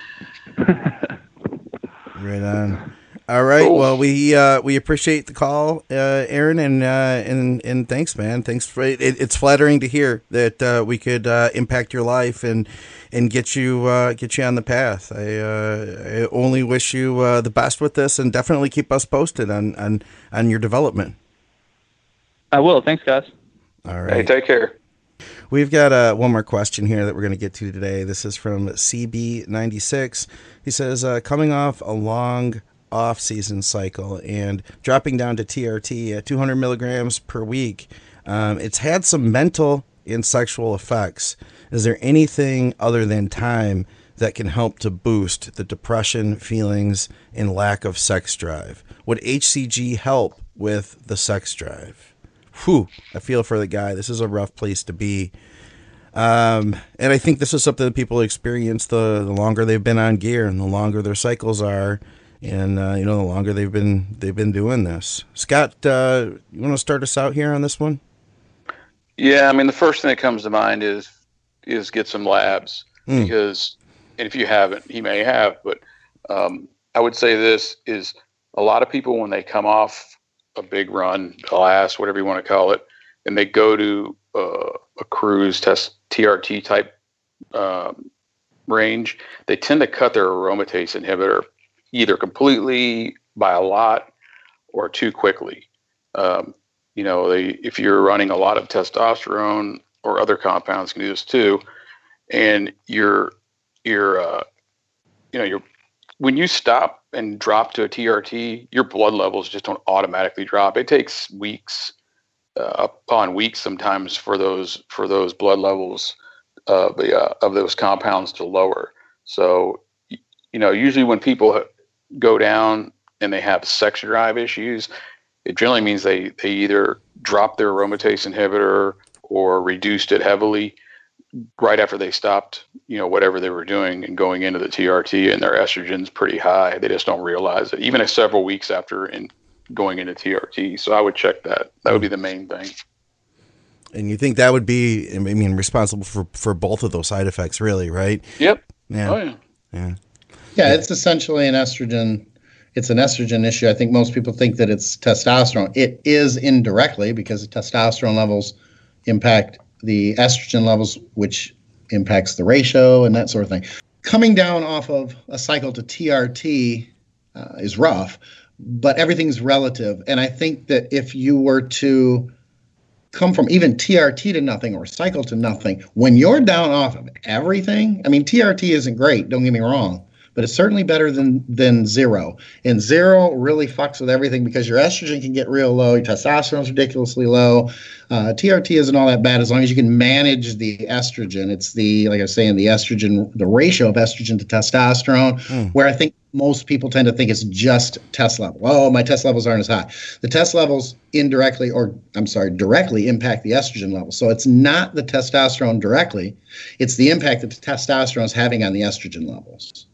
Right on. All right. Cool. Well, we uh, we appreciate the call, uh, Aaron, and uh, and and thanks, man. Thanks for it. It's flattering to hear that uh, we could uh, impact your life and and get you uh, get you on the path. I, uh, I only wish you uh, the best with this, and definitely keep us posted on on, on your development. I will. Thanks, guys. All right. Hey, take care. We've got uh, one more question here that we're going to get to today. This is from C B ninety-six. He says, uh, coming off a long off-season cycle and dropping down to T R T at two hundred milligrams per week, Um, it's had some mental and sexual effects. Is there anything other than time that can help to boost the depression, feelings, and lack of sex drive? Would H C G help with the sex drive? Whew, I feel for the guy. This is a rough place to be. Um, and I think this is something that people experience the, the longer they've been on gear and the longer their cycles are. And, uh, you know, the longer they've been, they've been doing this. Scott, uh, you want to start us out here on this one? Yeah. I mean, the first thing that comes to mind is, is get some labs Mm. because, and if you haven't, he may have, but, um, I would say this is a lot of people, when they come off a big run, class, whatever you want to call it, and they go to uh, a cruise test T R T type um, range, they tend to cut their aromatase inhibitor either completely, by a lot, or too quickly. Um, you know, they, if you're running a lot of testosterone or other compounds can do this too, and you're you're uh, you know you're when you stop and drop to a T R T, your blood levels just don't automatically drop. It takes weeks, uh, upon weeks sometimes, for those for those blood levels of the uh, of those compounds to lower. So, you know, usually when people go down and they have sex drive issues, it generally means they they either dropped their aromatase inhibitor or reduced it heavily right after they stopped, you know, whatever they were doing and going into the T R T, and their estrogen's pretty high. They just don't realize it, even several weeks after in going into T R T. So I would check that. That would be the main thing. And you think that would be, I mean, responsible for, for both of those side effects, really, right? Yep. Yeah. Oh, yeah. Yeah. Yeah, it's essentially an estrogen. It's an estrogen issue. I think most people think that it's testosterone. It is indirectly, because the testosterone levels impact the estrogen levels, which impacts the ratio and that sort of thing. Coming down off of a cycle to T R T uh, is rough, but everything's relative. And I think that if you were to come from even T R T to nothing or cycle to nothing, when you're down off of everything, I mean, T R T isn't great, don't get me wrong, but it's certainly better than than zero. And zero really fucks with everything, because your estrogen can get real low, your testosterone is ridiculously low. Uh, T R T isn't all that bad as long as you can manage the estrogen. It's the, like I was saying, the estrogen, the ratio of estrogen to testosterone, mm. where I think most people tend to think it's just test level. Oh, my test levels aren't as high. The test levels indirectly, or I'm sorry, directly impact the estrogen level. So it's not the testosterone directly, it's the impact that the testosterone is having on the estrogen levels.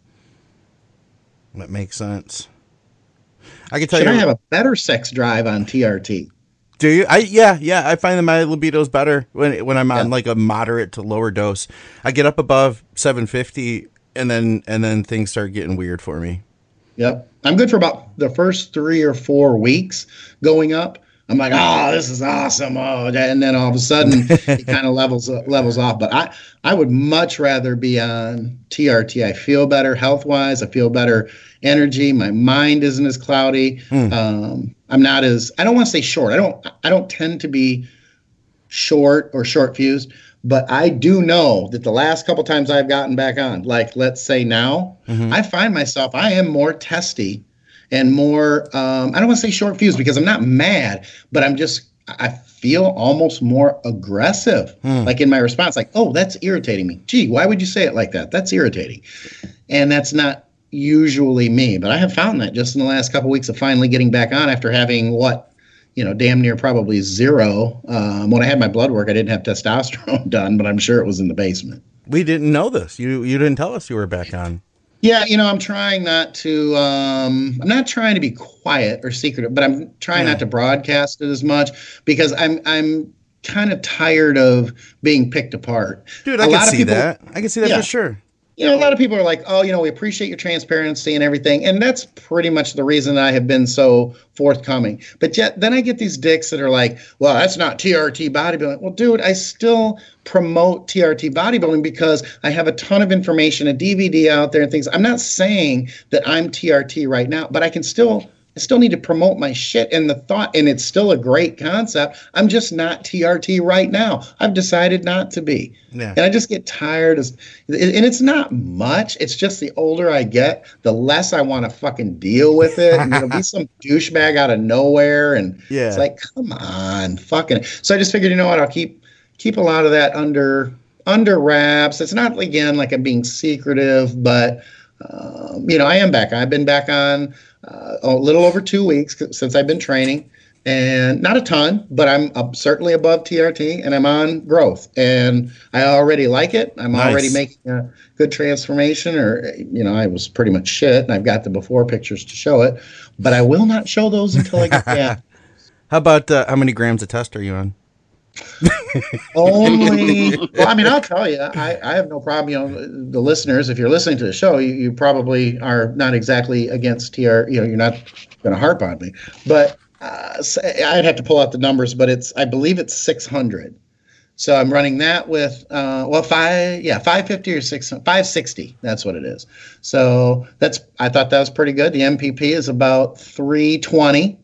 That makes sense. I can tell Should you. I have a better sex drive on T R T? Do you? I yeah yeah. I find that my libido's better when when I'm on Yeah. like a moderate to lower dose. I get up above seven fifty, and then and then things start getting weird for me. Yep, I'm good for about the first three or four weeks going up. I'm like, oh, this is awesome. Oh, and then all of a sudden it kind of levels levels off. But I, I would much rather be on T R T. I feel better health wise. I feel better energy. My mind isn't as cloudy. Hmm. Um, I'm not as, I don't want to say short. I don't I don't tend to be short or short fused. But I do know that the last couple times I've gotten back on, like let's say now, Mhm. I find myself, I am more testy and more, um, I don't want to say short fused, because I'm not mad, but I'm just, I feel almost more aggressive, Hmm. like in my response, like, oh, that's irritating me. Gee, why would you say it like that? That's irritating. And that's not usually me, but I have found that just in the last couple weeks of finally getting back on after having what, you know, damn near probably zero. Um, when I had my blood work, I didn't have testosterone done, but I'm sure it was in the basement. We didn't know this. You you didn't tell us you were back on. Yeah, you know, I'm trying not to, um, I'm not trying to be quiet or secretive, but I'm trying Yeah. not to broadcast it as much, because I'm, I'm kind of tired of being picked apart. Dude, A I lot can of see people- that. I can see that Yeah. for sure. You know, a lot of people are like, oh, you know, we appreciate your transparency and everything. And that's pretty much the reason I have been so forthcoming. But yet, then I get these dicks that are like, well, that's not T R T bodybuilding. Well, dude, I still promote T R T bodybuilding because I have a ton of information, a D V D out there and things. I'm not saying that I'm T R T right now, but I can still I still need to promote my shit. And the thought, and it's still a great concept. I'm just not T R T right now. I've decided not to be. Yeah. And I just get tired of, and it's not much. It's just the older I get, the less I want to fucking deal with it. And it'll be some douchebag out of nowhere. And yeah. It's like, come on, fucking. So I just figured, you know what? I'll keep, keep a lot of that under, under wraps. It's not, again, like I'm being secretive, but, um, you know, I am back. I've been back on, Uh, a little over two weeks since I've been training, and not a ton, but I'm uh, certainly above T R T, and I'm on growth, and I already like it. I'm Nice. already making a good transformation, or, you know, I was pretty much shit, and I've got the before pictures to show it, but I will not show those until I get back. How about uh, how many grams of test are you on? Only, well, I mean, I'll tell you, I, I have no problem. You know, the listeners, if you're listening to the show, you, you probably are not exactly against T R. You know, you're not going to harp on me, but uh, I'd have to pull out the numbers. But it's, I believe it's six hundred. So I'm running that with, uh, well, five, yeah, five fifty or six, five sixty. That's what it is. So that's, I thought that was pretty good. The M P P is about three twenty,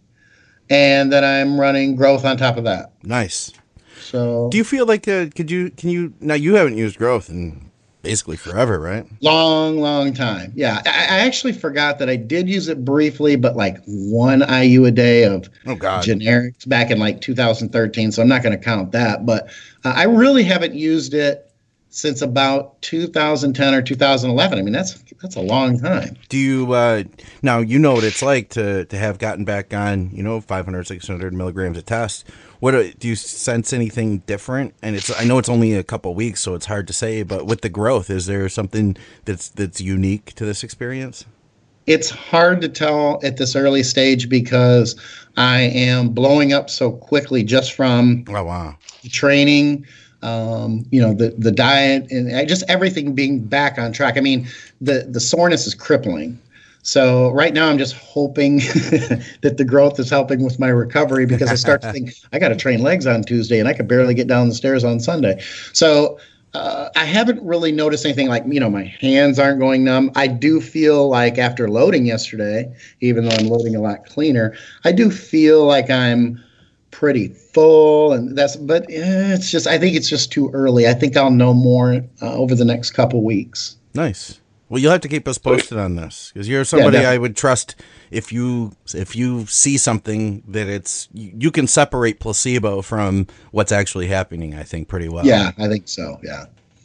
and then I'm running growth on top of that. Nice. So, do you feel like uh, could you can you now you haven't used growth in basically forever, right? Long, long time. Yeah, I, I actually forgot that I did use it briefly, but like one I U a day of oh god generics back in like two thousand thirteen. So I'm not going to count that. But uh, I really haven't used it since about two thousand ten or two thousand eleven. I mean, that's that's a long time. Do you uh, now you know what it's like to to have gotten back on, you know, five hundred, six hundred milligrams of test. What do you sense anything different? And it's I know it's only a couple weeks, so it's hard to say. But with the growth, is there something that's that's unique to this experience? It's hard to tell at this early stage because I am blowing up so quickly just from oh wow the training, um, you know, the the diet, and just everything being back on track. I mean, the the soreness is crippling. So right now I'm just hoping that the growth is helping with my recovery, because I start to think I got to train legs on Tuesday and I could barely get down the stairs on Sunday. So uh, I haven't really noticed anything like, you know, my hands aren't going numb. I do feel like after loading yesterday, even though I'm loading a lot cleaner, I do feel like I'm pretty full, and that's, but eh, it's just, I think it's just too early. I think I'll know more uh, over the next couple weeks. Nice. Well, you'll have to keep us posted on this, because you're somebody yeah, I would trust. If you if you see something that it's you, you can separate placebo from what's actually happening, I think pretty well. Yeah, I think so. Yeah,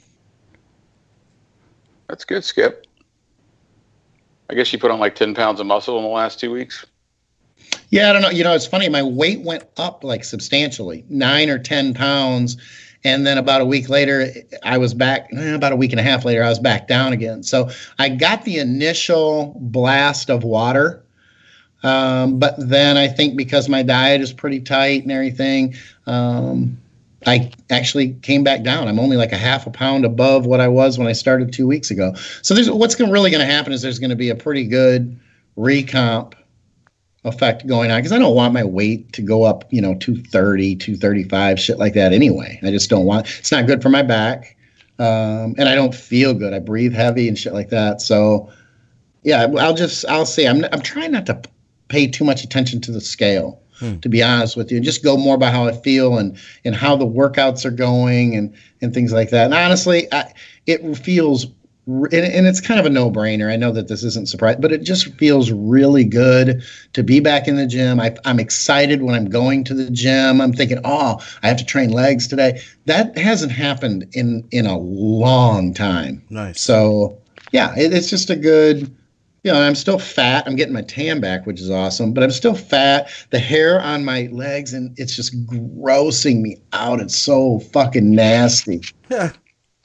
that's good, Skip. I guess you put on like ten pounds of muscle in the last two weeks. Yeah, I don't know. You know, it's funny. My weight went up like substantially, nine or ten pounds. And then about a week later, I was back, eh, about a week and a half later, I was back down again. So I got the initial blast of water. Um, but then I think because my diet is pretty tight and everything, um, I actually came back down. I'm only like a half a pound above what I was when I started two weeks ago. So there's what's gonna, really going to happen is there's going to be a pretty good recomp effect going on, because I don't want my weight to go up, you know, two thirty, two thirty-five, shit like that anyway. I just don't want, it's not good for my back. Um, and I don't feel good. I breathe heavy and shit like that. So yeah, I'll just, I'll say, I'm, I'm trying not to pay too much attention to the scale, hmm. to be honest with you, and just go more by how I feel and, and how the workouts are going and, and things like that. And honestly, I, it feels And, and it's kind of a no-brainer. I know that this isn't surprising, but it just feels really good to be back in the gym. I, I'm excited when I'm going to the gym. I'm thinking, oh, I have to train legs today. That hasn't happened in, in a long time. Nice. So, yeah, it, it's just a good, you know, I'm still fat. I'm getting my tan back, which is awesome, but I'm still fat. The hair on my legs, and it's just grossing me out. It's so fucking nasty. Yeah.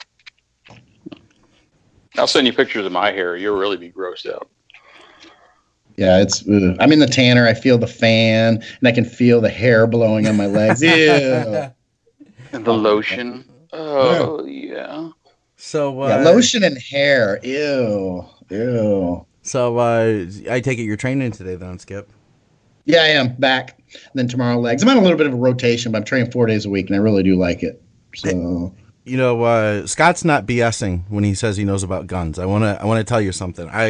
I'll send you pictures of my hair. You'll really be grossed out. Yeah, it's. Uh, I'm in the tanner. I feel the fan, and I can feel the hair blowing on my legs. Ew. And the lotion. Oh yeah. So uh, yeah, lotion and hair. Ew, ew. So uh, I take it you're training today, then, Skip? Yeah, I am back. And then tomorrow legs. I'm on a little bit of a rotation, but I'm training four days a week, and I really do like it. So. You know, uh, Scott's not BSing when he says he knows about guns. I want to I want to tell you something. I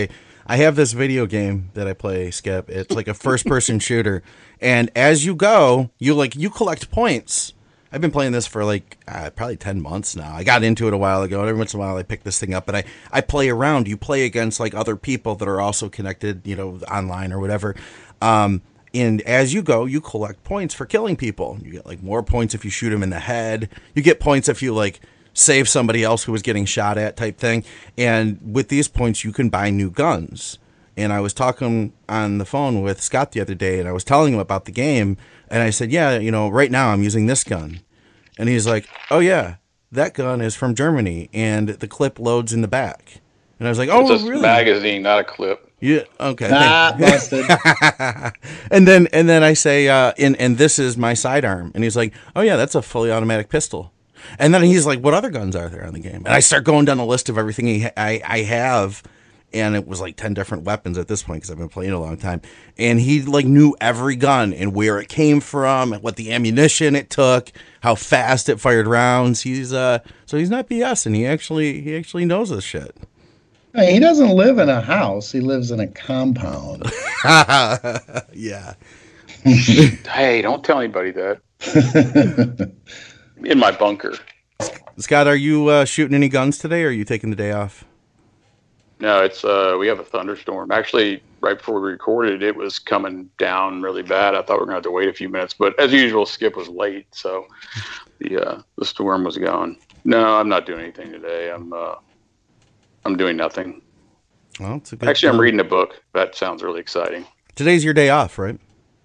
I have this video game that I play, Skip. It's like a first-person shooter, and as you go, you like you collect points. I've been playing this for like uh, probably ten months now. I got into it a while ago, and every once in a while I pick this thing up, but I, I play around. You play against like other people that are also connected, you know, online or whatever. Um, and as you go, you collect points for killing people. You get like more points if you shoot them in the head. You get points if you like save somebody else who was getting shot at type thing. And with these points, you can buy new guns. And I was talking on the phone with Scott the other day, and I was telling him about the game. And I said, yeah, you know, right now I'm using this gun. And he's like, oh, yeah, that gun is from Germany. And the clip loads in the back. And I was like, oh, it's a really? magazine, not a clip. Yeah. Okay. Ah, busted. and then and then I say, uh, and, and this is my sidearm. And he's like, oh, yeah, that's a fully automatic pistol. And then he's like, what other guns are there on the game? And I start going down the list of everything he ha- I, I have. And it was like ten different weapons at this point because I've been playing a long time. And he like knew every gun and where it came from, what the ammunition it took, how fast it fired rounds. He's uh, so he's not BSing. He actually he actually knows this shit. Hey, he doesn't live in a house. He lives in a compound. Yeah. Hey, don't tell anybody that. In my bunker. Scott, are you uh, shooting any guns today, or are you taking the day off? No, it's uh, we have a thunderstorm. Actually, right before we recorded, it was coming down really bad. I thought we were going to have to wait a few minutes, but as usual, Skip was late, so the uh, the storm was gone. No, I'm not doing anything today. I'm uh, I'm doing nothing. Well, it's a good Actually, I'm time. reading a book. That sounds really exciting. Today's your day off, right?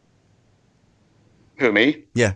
Who, me? Yeah.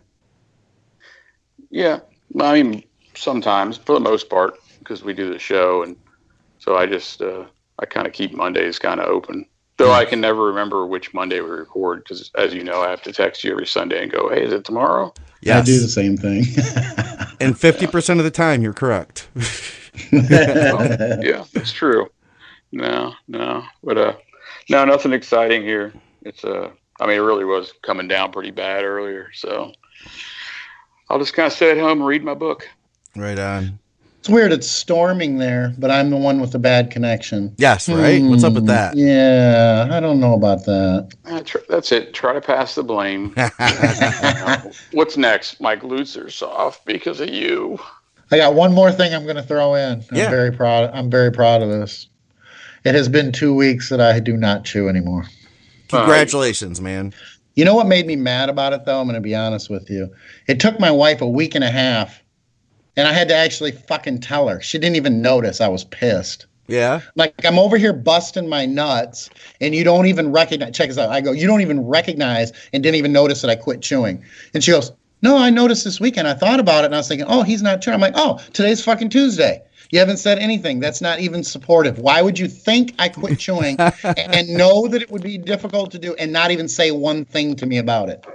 Yeah, I mean, sometimes, for the most part, because we do the show, and so I just, uh, I kind of keep Mondays kind of open. Though I can never remember which Monday we record, because as you know, I have to text you every Sunday and go, hey, is it tomorrow? Yes. I do the same thing. And fifty percent of the time, you're correct. Oh, yeah, that's true. No, no, but uh, no, nothing exciting here. It's uh, I mean, it really was coming down pretty bad earlier, so I'll just kind of sit at home and read my book. Right on. It's weird. It's storming there, but I'm the one with the bad connection. Yes, right? What's up with that? Yeah, I don't know about that. Uh, tr- that's it. Try to pass the blame. What's next? My glutes are soft because of you. I got one more thing I'm going to throw in. I'm Yeah. very proud. I'm very proud of this. It has been two weeks that I do not chew anymore. Congratulations, man. You know what made me mad about it, though? I'm going to be honest with you. It took my wife a week and a half, and I had to actually fucking tell her. She didn't even notice I was pissed. Yeah. Like, I'm over here busting my nuts, and you don't even recognize. Check this out. I go, you don't even recognize and didn't even notice that I quit chewing. And she goes, no, I noticed this weekend. I thought about it, and I was thinking, oh, he's not chewing. I'm like, oh, today's fucking Tuesday. You haven't said anything. That's not even supportive. Why would you think I quit chewing and know that it would be difficult to do and not even say one thing to me about it?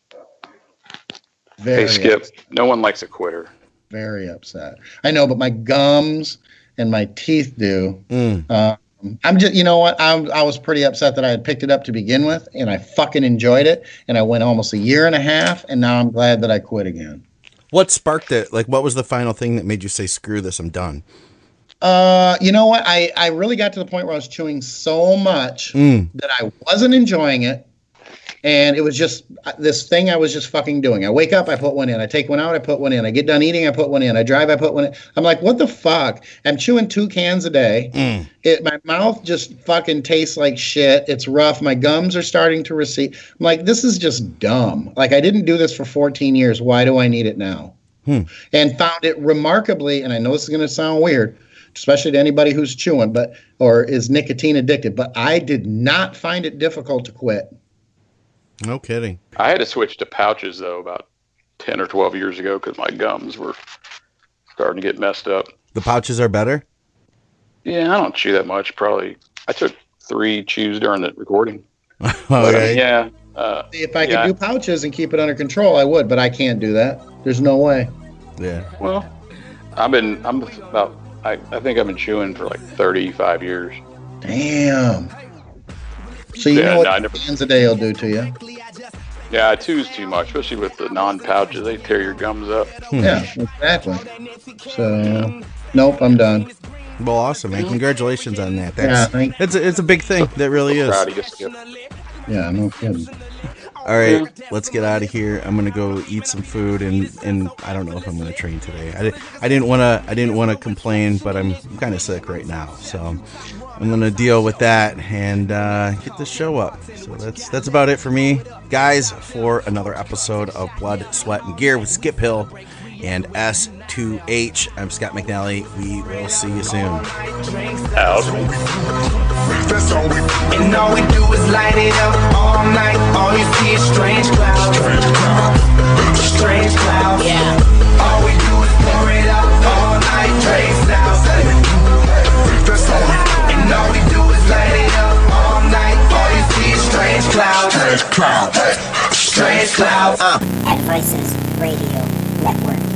Very Hey, Skip, upset. no one likes a quitter. Very upset. I know, but my gums and my teeth do. Mm. Uh, I'm just, you know what? I'm, I was pretty upset that I had picked it up to begin with, and I fucking enjoyed it. And I went almost a year and a half, and now I'm glad that I quit again. What sparked it? Like, what was the final thing that made you say, screw this, I'm done? Uh, you know what? I, I really got to the point where I was chewing so much Mm. that I wasn't enjoying it. And it was just this thing I was just fucking doing. I wake up, I put one in. I take one out, I put one in. I get done eating, I put one in. I drive, I put one in. I'm like, what the fuck? I'm chewing two cans a day. Mm. It, my mouth just fucking tastes like shit. It's rough. My gums are starting to recede. I'm like, this is just dumb. Like, I didn't do this for fourteen years. Why do I need it now? Hmm. And found it remarkably, and I know this is going to sound weird, especially to anybody who's chewing, but or is nicotine addicted, but I did not find it difficult to quit. No kidding. I had to switch to pouches, though, about ten or twelve years ago because my gums were starting to get messed up. The pouches are better? Yeah, I don't chew that much. Probably, I took three chews during the recording. Okay. But, I mean, yeah. Uh, If I yeah. could do pouches and keep it under control, I would, but I can't do that. There's no way. Yeah. Well, I've been, I'm about, I, I think I've been chewing for like thirty-five years. Damn. So you Yeah, know what no, I two never- cans a day will do to you. Yeah, two's too much, especially with the non-pouches. They tear your gums up. Yeah, exactly. So, nope, I'm done. Well, awesome, man. Congratulations on that. Yeah, That's thank- it's a, it's a big thing. That really is. Proud of you, Skip. Yeah, no kidding. All right, let's get out of here. I'm gonna go eat some food, and, and I don't know if I'm gonna train today. I, di- I didn't wanna I didn't wanna complain, but I'm kind of sick right now, so I'm gonna deal with that and uh, get this show up. So that's that's about it for me, guys. For another episode of Blood, Sweat, and Gear with Skip Hill and S two H. I'm Scott McNally. We will see you soon. Out. And all we do is light it up all night. All you see is strange clouds. Strange clouds. Yeah. All we do is pour it up all night. Trace out. And all we do is light it up all night. All you see is strange clouds. Strange clouds. Strange clouds. Uh. At Vices Radio Network.